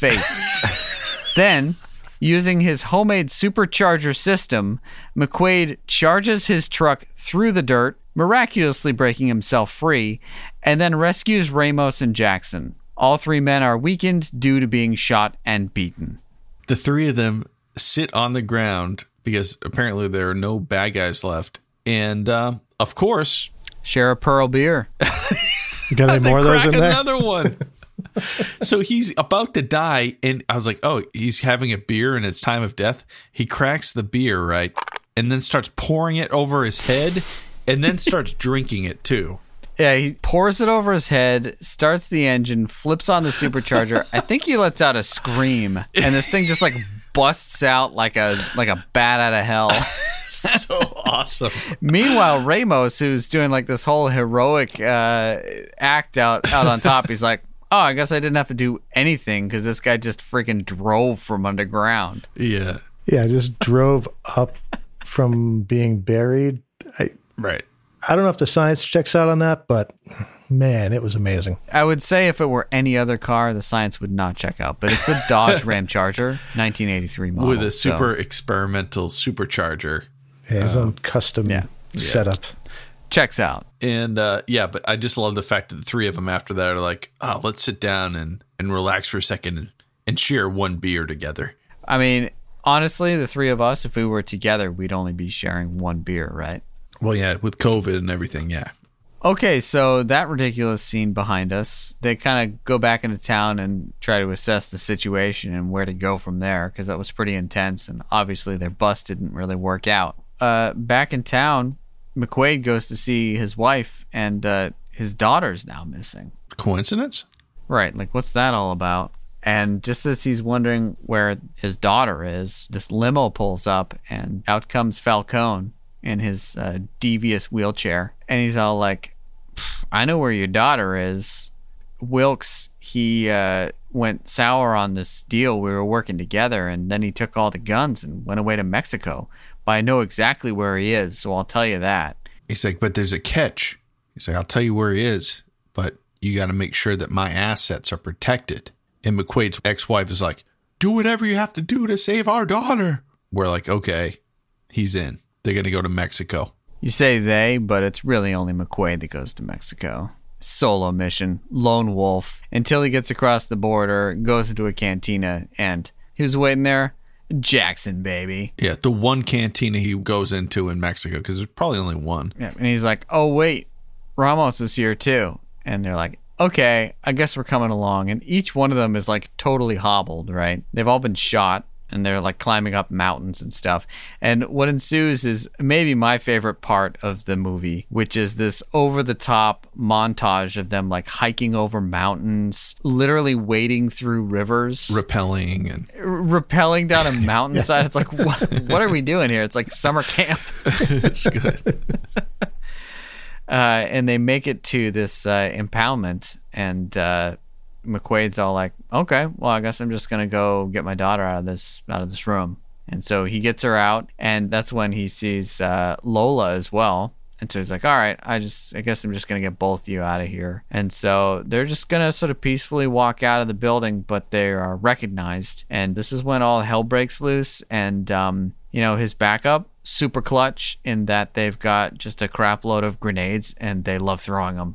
face. Then, using his homemade supercharger system, McQuaid charges his truck through the dirt, miraculously breaking himself free, and then rescues Ramos and Jackson. All three men are weakened due to being shot and beaten. The three of them sit on the ground because apparently there are no bad guys left. And, uh, of course... Share a Pearl beer. You got any more of those in there? Another one. So he's about to die, and I was like, oh, he's having a beer and it's time of death. He cracks the beer, right? And then starts pouring it over his head, and then starts drinking it, too. Yeah, he pours it over his head, starts the engine, flips on the supercharger. I think he lets out a scream, and this thing just, like, busts out like a like a bat out of hell. So awesome. Meanwhile, Ramos, who's doing like this whole heroic uh, act out, out on top, he's like, oh, I guess I didn't have to do anything because this guy just freaking drove from underground. Yeah. Yeah, I just drove up from being buried. I, right. I don't know if the science checks out on that, but man, it was amazing. I would say if it were any other car, the science would not check out. But it's a Dodge Ram Charger, nineteen eighty-three model. With a super so. experimental supercharger. Yeah, his um, own custom yeah. setup. Checks out. And uh, yeah, but I just love the fact that the three of them after that are like, oh, let's sit down and, and relax for a second and, and share one beer together. I mean, honestly, the three of us, if we were together, we'd only be sharing one beer, right? Well, yeah, with COVID and everything, yeah. Okay, so that ridiculous scene behind us, they kind of go back into town and try to assess the situation and where to go from there, because that was pretty intense, and obviously their bus didn't really work out. Uh, back in town, McQuaid goes to see his wife, and uh, his daughter's now missing. Coincidence? Right, like what's that all about? And just as he's wondering where his daughter is, this limo pulls up, and out comes Falcone in his uh, devious wheelchair. And he's all like, I know where your daughter is. Wilkes, he uh, went sour on this deal. We were working together, and then he took all the guns and went away to Mexico. But I know exactly where he is, so I'll tell you that. He's like, but there's a catch. He's like, I'll tell you where he is, but you got to make sure that my assets are protected. And McQuaid's ex-wife is like, do whatever you have to do to save our daughter. We're like, okay, he's in. They're going to go to Mexico. You say they, but it's really only McQuaid that goes to Mexico. Solo mission, lone wolf, until he gets across the border, goes into a cantina, and he was waiting there. Jackson, baby. Yeah, the one cantina he goes into in Mexico, because there's probably only one. Yeah, and he's like, oh, wait, Ramos is here too. And they're like, okay, I guess we're coming along. And each one of them is like totally hobbled, right? They've all been shot, and they're like climbing up mountains and stuff. And what ensues is maybe my favorite part of the movie, which is this over-the-top montage of them like hiking over mountains, literally wading through rivers. Rappelling and... R- rappelling down a mountainside. It's like, what, what are we doing here? It's like summer camp. It's good. uh, and they make it to this uh, impoundment, and... Uh, McQuaid's all like, okay, well, I guess I'm just gonna go get my daughter out of this out of this room. And so he gets her out, and that's when he sees uh, Lola as well. And so he's like, all right, I just I guess I'm just gonna get both of you out of here. And so they're just gonna sort of peacefully walk out of the building, but they are recognized. And this is when all hell breaks loose. And um, you know, his backup, super clutch in that they've got just a crap load of grenades, and they love throwing them.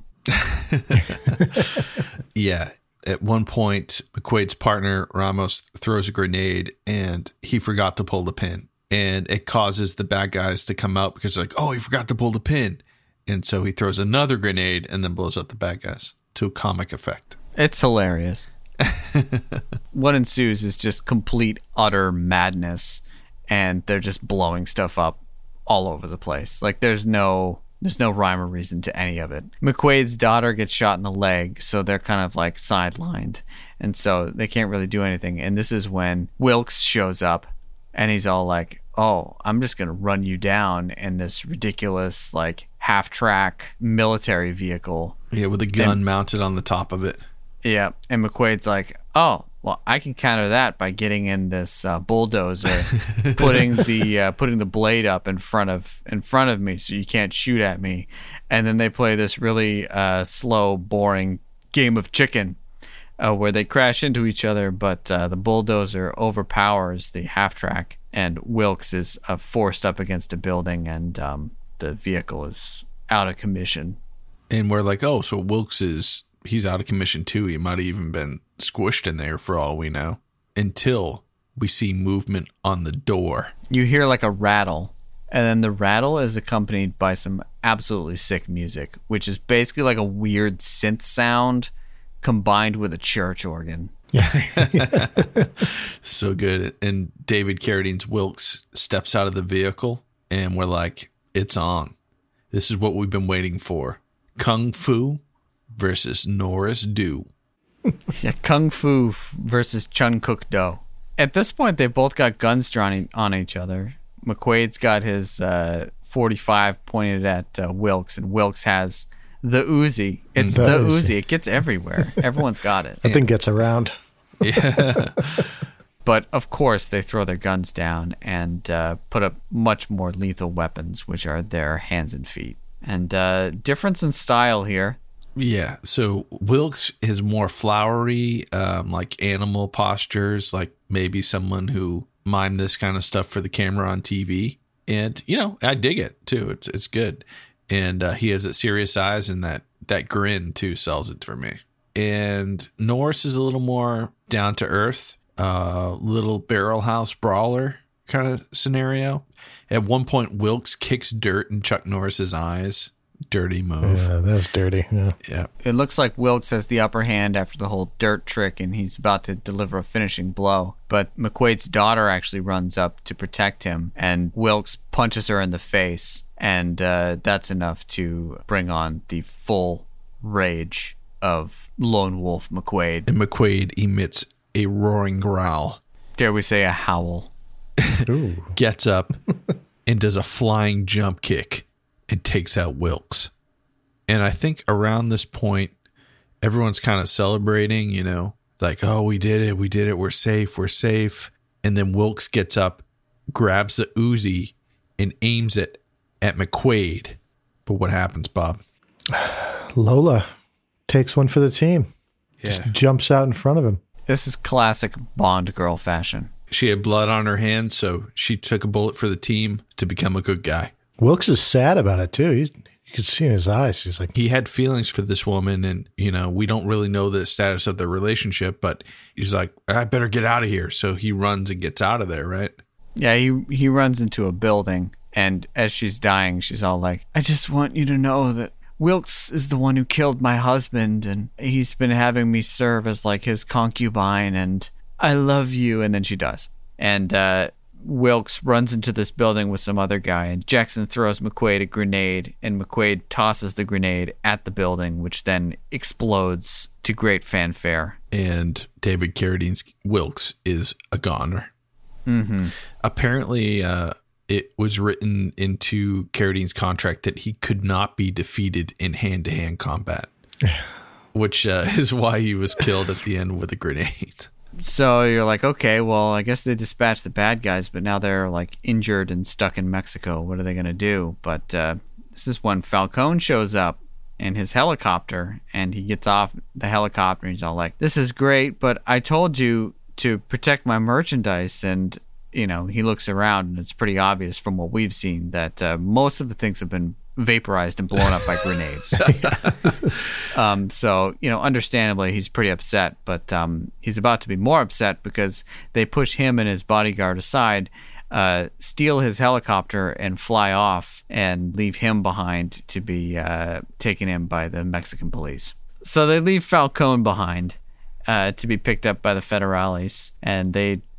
Yeah. At one point, McQuaid's partner, Ramos, throws a grenade, and he forgot to pull the pin. And it causes the bad guys to come out because they're like, oh, he forgot to pull the pin. And so he throws another grenade and then blows up the bad guys to comic effect. It's hilarious. What ensues is just complete, utter madness, and they're just blowing stuff up all over the place. Like, there's no There's no rhyme or reason to any of it. McQuaid's daughter gets shot in the leg, so they're kind of like sidelined. And so they can't really do anything. And this is when Wilkes shows up and he's all like, oh, I'm just going to run you down in this ridiculous, like, half-track military vehicle. Yeah, with a gun and, mounted on the top of it. Yeah, and McQuaid's like, oh, well, I can counter that by getting in this uh, bulldozer, putting the uh, putting the blade up in front of in front of me so you can't shoot at me. And then they play this really uh, slow, boring game of chicken uh, where they crash into each other, but uh, the bulldozer overpowers the half-track, and Wilkes is uh, forced up against a building, and um, the vehicle is out of commission. And we're like, oh, so Wilkes is, he's out of commission too. He might have even been squished in there for all we know. Until we see movement on the door. You hear like a rattle, and then the rattle is accompanied by some absolutely sick music, which is basically like a weird synth sound combined with a church organ. Yeah. So good. And David Carradine's Wilkes steps out of the vehicle, and we're like, it's on. This is what we've been waiting for. Kung Fu versus Norris Do. Yeah, Kung Fu versus Chun Cook Do. At this point, they've both got guns drawn on each other. McQuaid's got his uh, forty-five pointed at uh, Wilkes, and Wilkes has the Uzi. It's the, the Uzi. Uzi. It gets everywhere. Everyone's got it. That thing gets around. Yeah. But, of course, they throw their guns down and uh, put up much more lethal weapons, which are their hands and feet. And uh, difference in style here. Yeah, so Wilkes is more flowery, um, like animal postures, like maybe someone who mimed this kind of stuff for the camera on T V. And, you know, I dig it, too. It's it's good. And uh, he has that serious eyes, and that, that grin, too, sells it for me. And Norris is a little more down-to-earth, uh, little barrel house brawler kind of scenario. At one point, Wilkes kicks dirt in Chuck Norris's eyes. Dirty move. Yeah, that's dirty. Yeah. Yeah. It looks like Wilkes has the upper hand after the whole dirt trick, and he's about to deliver a finishing blow. But McQuaid's daughter actually runs up to protect him, and Wilkes punches her in the face, and uh, that's enough to bring on the full rage of Lone Wolf McQuaid. And McQuaid emits a roaring growl. Dare we say a howl. Ooh. Gets up and does a flying jump kick and takes out Wilkes. And I think around this point, everyone's kind of celebrating, you know, like, oh, we did it. We did it. We're safe. We're safe. And then Wilkes gets up, grabs the Uzi, and aims it at McQuaid. But what happens, Bob? Lola takes one for the team. Yeah. Just jumps out in front of him. This is classic Bond girl fashion. She had blood on her hands, so she took a bullet for the team to become a good guy. Wilkes is sad about it, too. He's, you can see in his eyes. He's like, he had feelings for this woman, and, you know, we don't really know the status of their relationship, but he's like, I better get out of here. So he runs and gets out of there, right? Yeah, he, he runs into a building, and as she's dying, she's all like, I just want you to know that Wilkes is the one who killed my husband, and he's been having me serve as like his concubine, and I love you. And then she dies. And uh, Wilkes runs into this building with some other guy, and Jackson throws McQuaid a grenade, and McQuaid tosses the grenade at the building, which then explodes to great fanfare. And David Carradine's Wilkes is a goner. Mm-hmm. Apparently, uh, it was written into Carradine's contract that he could not be defeated in hand-to-hand combat, which uh, is why he was killed at the end with a grenade. So you're like, okay, well, I guess they dispatched the bad guys, but now they're like injured and stuck in Mexico. What are they going to do? But uh, this is when Falcone shows up in his helicopter, and he gets off the helicopter, and he's all like, this is great, but I told you to protect my merchandise. And, you know, he looks around, and it's pretty obvious from what we've seen that uh, most of the things have been vaporized and blown up by grenades. um, so, you know, understandably, he's pretty upset, but um, he's about to be more upset because they push him and his bodyguard aside, uh, steal his helicopter, and fly off and leave him behind to be uh, taken in by the Mexican police. So they leave Falcone behind uh, to be picked up by the Federales, and they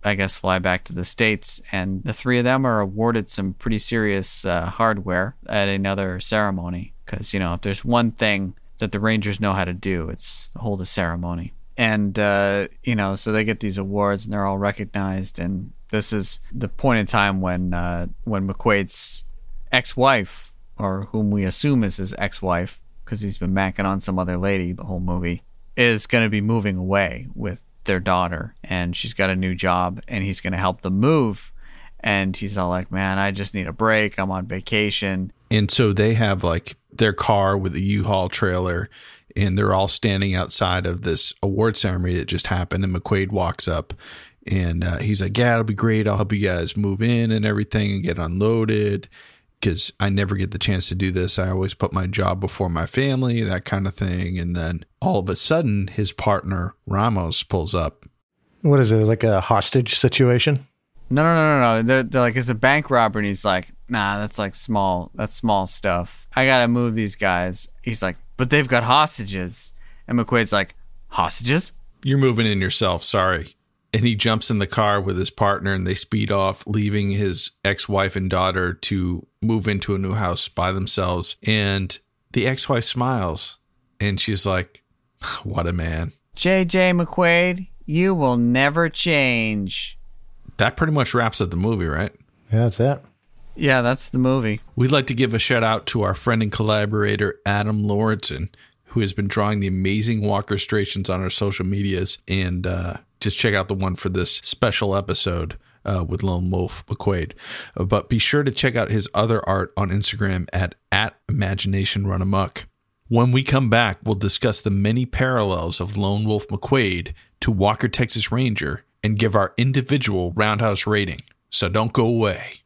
I guess, fly back to the States, and the three of them are awarded some pretty serious uh, hardware at another ceremony. Because, you know, if there's one thing that the Rangers know how to do, it's hold a ceremony. And, uh, you know, so they get these awards, and they're all recognized, and this is the point in time when uh, when McQuaid's ex-wife, or whom we assume is his ex-wife, because he's been macking on some other lady the whole movie, is going to be moving away with their daughter, and she's got a new job, and he's going to help them move. And he's all like, man, I just need a break. I'm on vacation. And so they have like their car with a U-Haul trailer, and they're all standing outside of this award ceremony that just happened. And McQuaid walks up, and uh, he's like, yeah, it'll be great. I'll help you guys move in and everything and get unloaded, because I never get the chance to do this. I always put my job before my family, that kind of thing. And then all of a sudden, his partner, Ramos, pulls up. What is it, like a hostage situation? No, no, no, no, no. They're, they're like, it's a bank robbery, and he's like, nah, that's like small. That's small stuff. I got to move these guys. He's like, but they've got hostages. And McQuaid's like, hostages? You're moving in yourself, sorry. And he jumps in the car with his partner, and they speed off, leaving his ex-wife and daughter to move into a new house by themselves. And the ex-wife smiles, and she's like, what a man. J J McQuaid, you will never change. That pretty much wraps up the movie, right? Yeah, that's it. Yeah, that's the movie. We'd like to give a shout out to our friend and collaborator, Adam Lawrenson, who has been drawing the amazing Walkerstrations on our social medias. And uh, just check out the one for this special episode uh, with Lone Wolf McQuaid. Uh, but be sure to check out his other art on Instagram at, at Imagination Run Amok. When we come back, we'll discuss the many parallels of Lone Wolf McQuaid to Walker, Texas Ranger, and give our individual Roundhouse rating. So don't go away.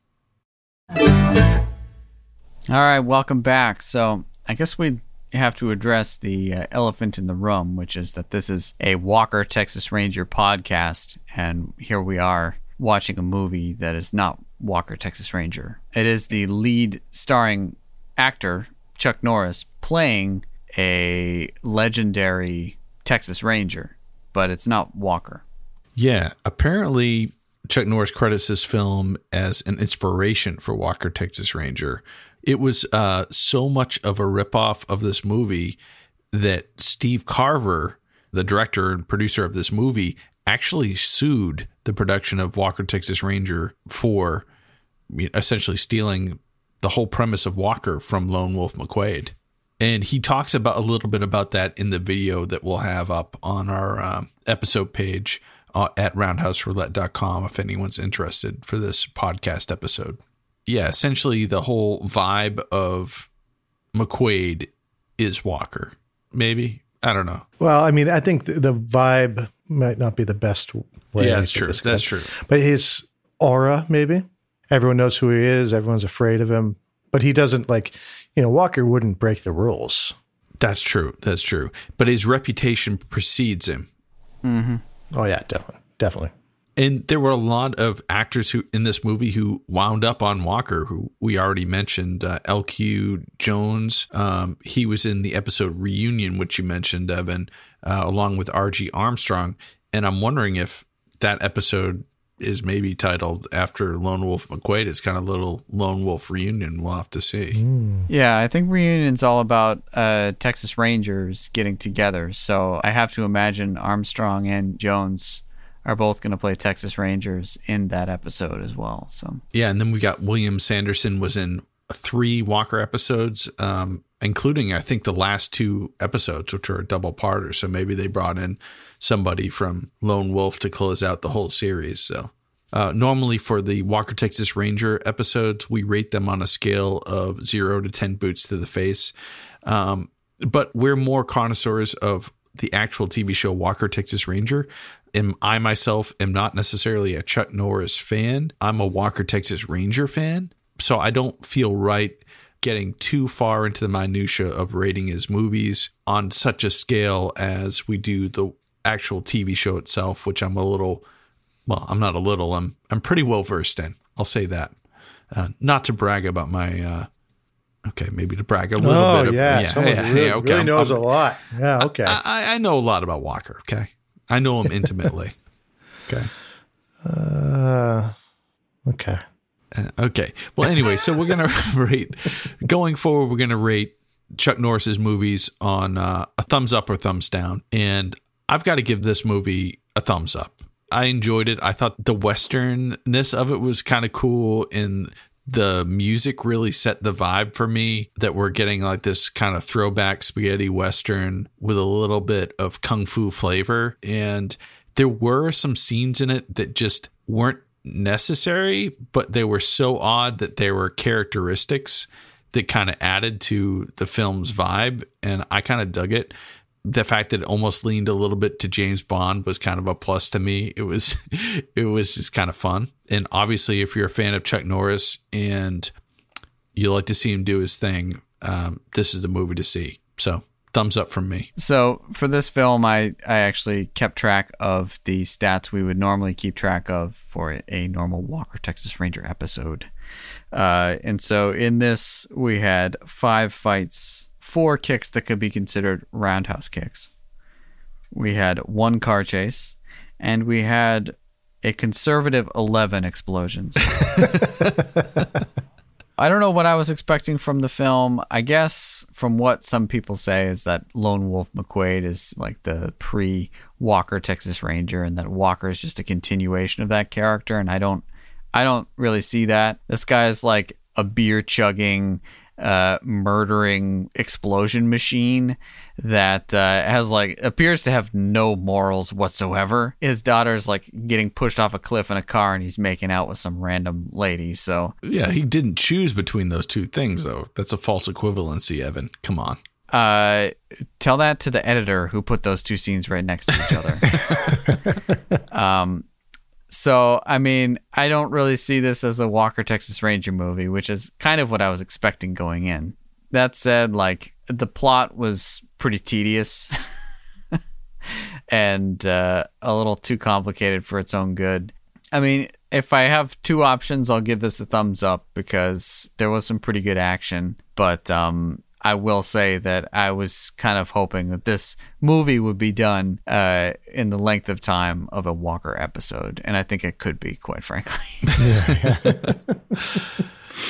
All right, welcome back. So I guess we have to address the uh, elephant in the room, which is that this is a Walker, Texas Ranger podcast, and here we are watching a movie that is not Walker, Texas Ranger. It is the lead starring actor, Chuck Norris, playing a legendary Texas Ranger, but it's not Walker. Yeah, apparently Chuck Norris credits this film as an inspiration for Walker, Texas Ranger. It was uh, so much of a ripoff of this movie that Steve Carver, the director and producer of this movie, actually sued the production of Walker, Texas Ranger for essentially stealing the whole premise of Walker from Lone Wolf McQuaid. And he talks about a little bit about that in the video that we'll have up on our um, episode page uh, at roundhouse roulette dot com if anyone's interested for this podcast episode. Yeah, essentially the whole vibe of McQuaid is Walker. Maybe. I don't know. Well, I mean, I think the, the vibe might not be the best way. Yeah, that's true. That's true. But his aura, maybe. Everyone knows who he is. Everyone's afraid of him. But he doesn't, like, you know, Walker wouldn't break the rules. That's true. That's true. But his reputation precedes him. Mm-hmm. Oh, yeah, definitely. Definitely. And there were a lot of actors who in this movie who wound up on Walker, who we already mentioned. uh, L Q Jones. Um, he was in the episode Reunion, which you mentioned, Evan, uh, along with R G Armstrong. And I'm wondering if that episode is maybe titled after Lone Wolf McQuaid. It's kind of a little Lone Wolf reunion. We'll have to see. Mm. Yeah, I think Reunion's all about uh, Texas Rangers getting together. So I have to imagine Armstrong and Jones are both going to play Texas Rangers in that episode as well. So yeah, and then we got William Sanderson was in three Walker episodes, um, including I think the last two episodes, which are a double parter. So maybe they brought in somebody from Lone Wolf to close out the whole series. So uh, normally for the Walker Texas Ranger episodes, we rate them on a scale of zero to ten boots to the face. Um, but we're more connoisseurs of the actual T V show Walker Texas Ranger. And I myself am not necessarily a Chuck Norris fan. I'm a Walker Texas Ranger fan. So I don't feel right getting too far into the minutia of rating his movies on such a scale as we do the actual T V show itself, which I'm a little, well, I'm not a little, I'm I'm pretty well versed in. I'll say that. Uh, not to brag about my, uh, okay, maybe to brag a little oh, bit. Of, yeah, yeah, someone yeah, really, yeah, okay. really knows I'm, a lot. Yeah, okay. I, I, I know a lot about Walker, okay? I know him intimately. Okay. Uh, okay. Uh, okay. Well, anyway, so we're going to rate, going forward, we're going to rate Chuck Norris's movies on uh, a thumbs up or thumbs down. And I've got to give this movie a thumbs up. I enjoyed it. I thought the westernness of it was kind of cool, and the music really set the vibe for me that we're getting like this kind of throwback spaghetti western with a little bit of kung fu flavor. And there were some scenes in it that just weren't necessary, but they were so odd that they were characteristics that kind of added to the film's vibe. And I kind of dug it. The fact that it almost leaned a little bit to James Bond was kind of a plus to me. It was, it was just kind of fun. And obviously, if you're a fan of Chuck Norris and you like to see him do his thing, um, this is the movie to see. So thumbs up from me. So for this film, I, I actually kept track of the stats we would normally keep track of for a normal Walker, Texas Ranger episode. Uh, and so in this, we had five fights, four kicks that could be considered roundhouse kicks. We had one car chase, and we had a conservative eleven explosions. I don't know what I was expecting from the film. I guess from what some people say is that Lone Wolf McQuaid is like the pre-Walker Texas Ranger, and that Walker is just a continuation of that character, and I don't I don't really see that. This guy is like a beer chugging, uh, murdering explosion machine that uh, has like appears to have no morals whatsoever. His daughter's like getting pushed off a cliff in a car, and he's making out with some random lady. So yeah, he didn't choose between those two things, though. That's a false equivalency, Evan. Come on. Uh, tell that to the editor who put those two scenes right next to each other. um. So, I mean, I don't really see this as a Walker, Texas Ranger movie, which is kind of what I was expecting going in. That said, like, the plot was pretty tedious and uh, a little too complicated for its own good. I mean, if I have two options, I'll give this a thumbs up because there was some pretty good action. But um, I will say that I was kind of hoping that this movie would be done uh, in the length of time of a Walker episode. And I think it could be, quite frankly. yeah, yeah.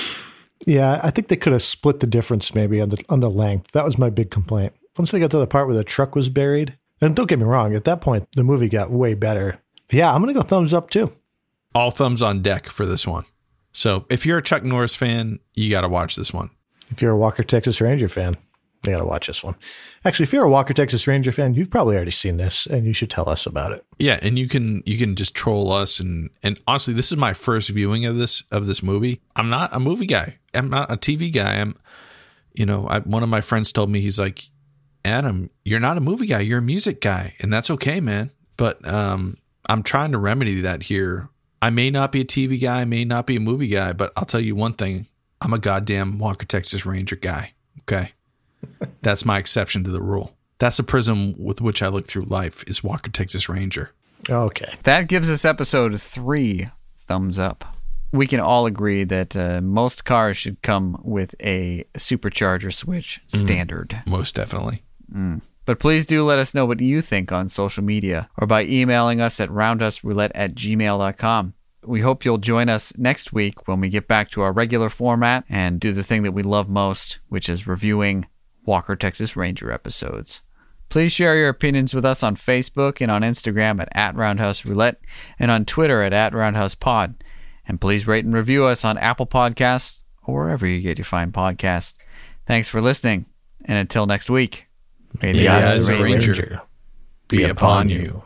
yeah, I think they could have split the difference maybe on the on the length. That was my big complaint. Once they got to the part where the truck was buried, and don't get me wrong, at that point, the movie got way better. Yeah, I'm going to go thumbs up too. All thumbs on deck for this one. So if you're a Chuck Norris fan, you got to watch this one. If you're a Walker, Texas Ranger fan, you got to watch this one. Actually, if you're a Walker, Texas Ranger fan, you've probably already seen this, and you should tell us about it. Yeah, and you can you can just troll us, and and honestly, this is my first viewing of this of this movie. I'm not a movie guy. I'm not a T V guy. I'm, you know, I, one of my friends told me, he's like, Adam, you're not a movie guy. You're a music guy, and that's okay, man. But um, I'm trying to remedy that here. I may not be a T V guy, I may not be a movie guy, but I'll tell you one thing. I'm a goddamn Walker, Texas Ranger guy. Okay. That's my exception to the rule. That's the prism with which I look through life, is Walker, Texas Ranger. Okay. That gives this episode three thumbs up. We can all agree that uh, most cars should come with a supercharger switch standard. Mm, most definitely. Mm. But please do let us know what you think on social media or by emailing us at roundhouse-roulette at gmail dot com. We hope you'll join us next week when we get back to our regular format and do the thing that we love most, which is reviewing Walker, Texas Ranger episodes. Please share your opinions with us on Facebook and on Instagram at, at Roundhouse Roulette and on Twitter at, at Roundhouse Pod. And please rate and review us on Apple Podcasts or wherever you get your fine podcasts. Thanks for listening. And until next week, may the Yeah, eyes of the Ranger, Ranger be upon you.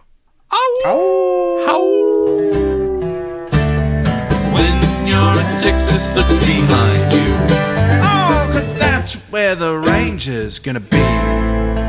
Oh. How? When you're in Texas, look behind you. Oh, 'cause that's where the Ranger's gonna be.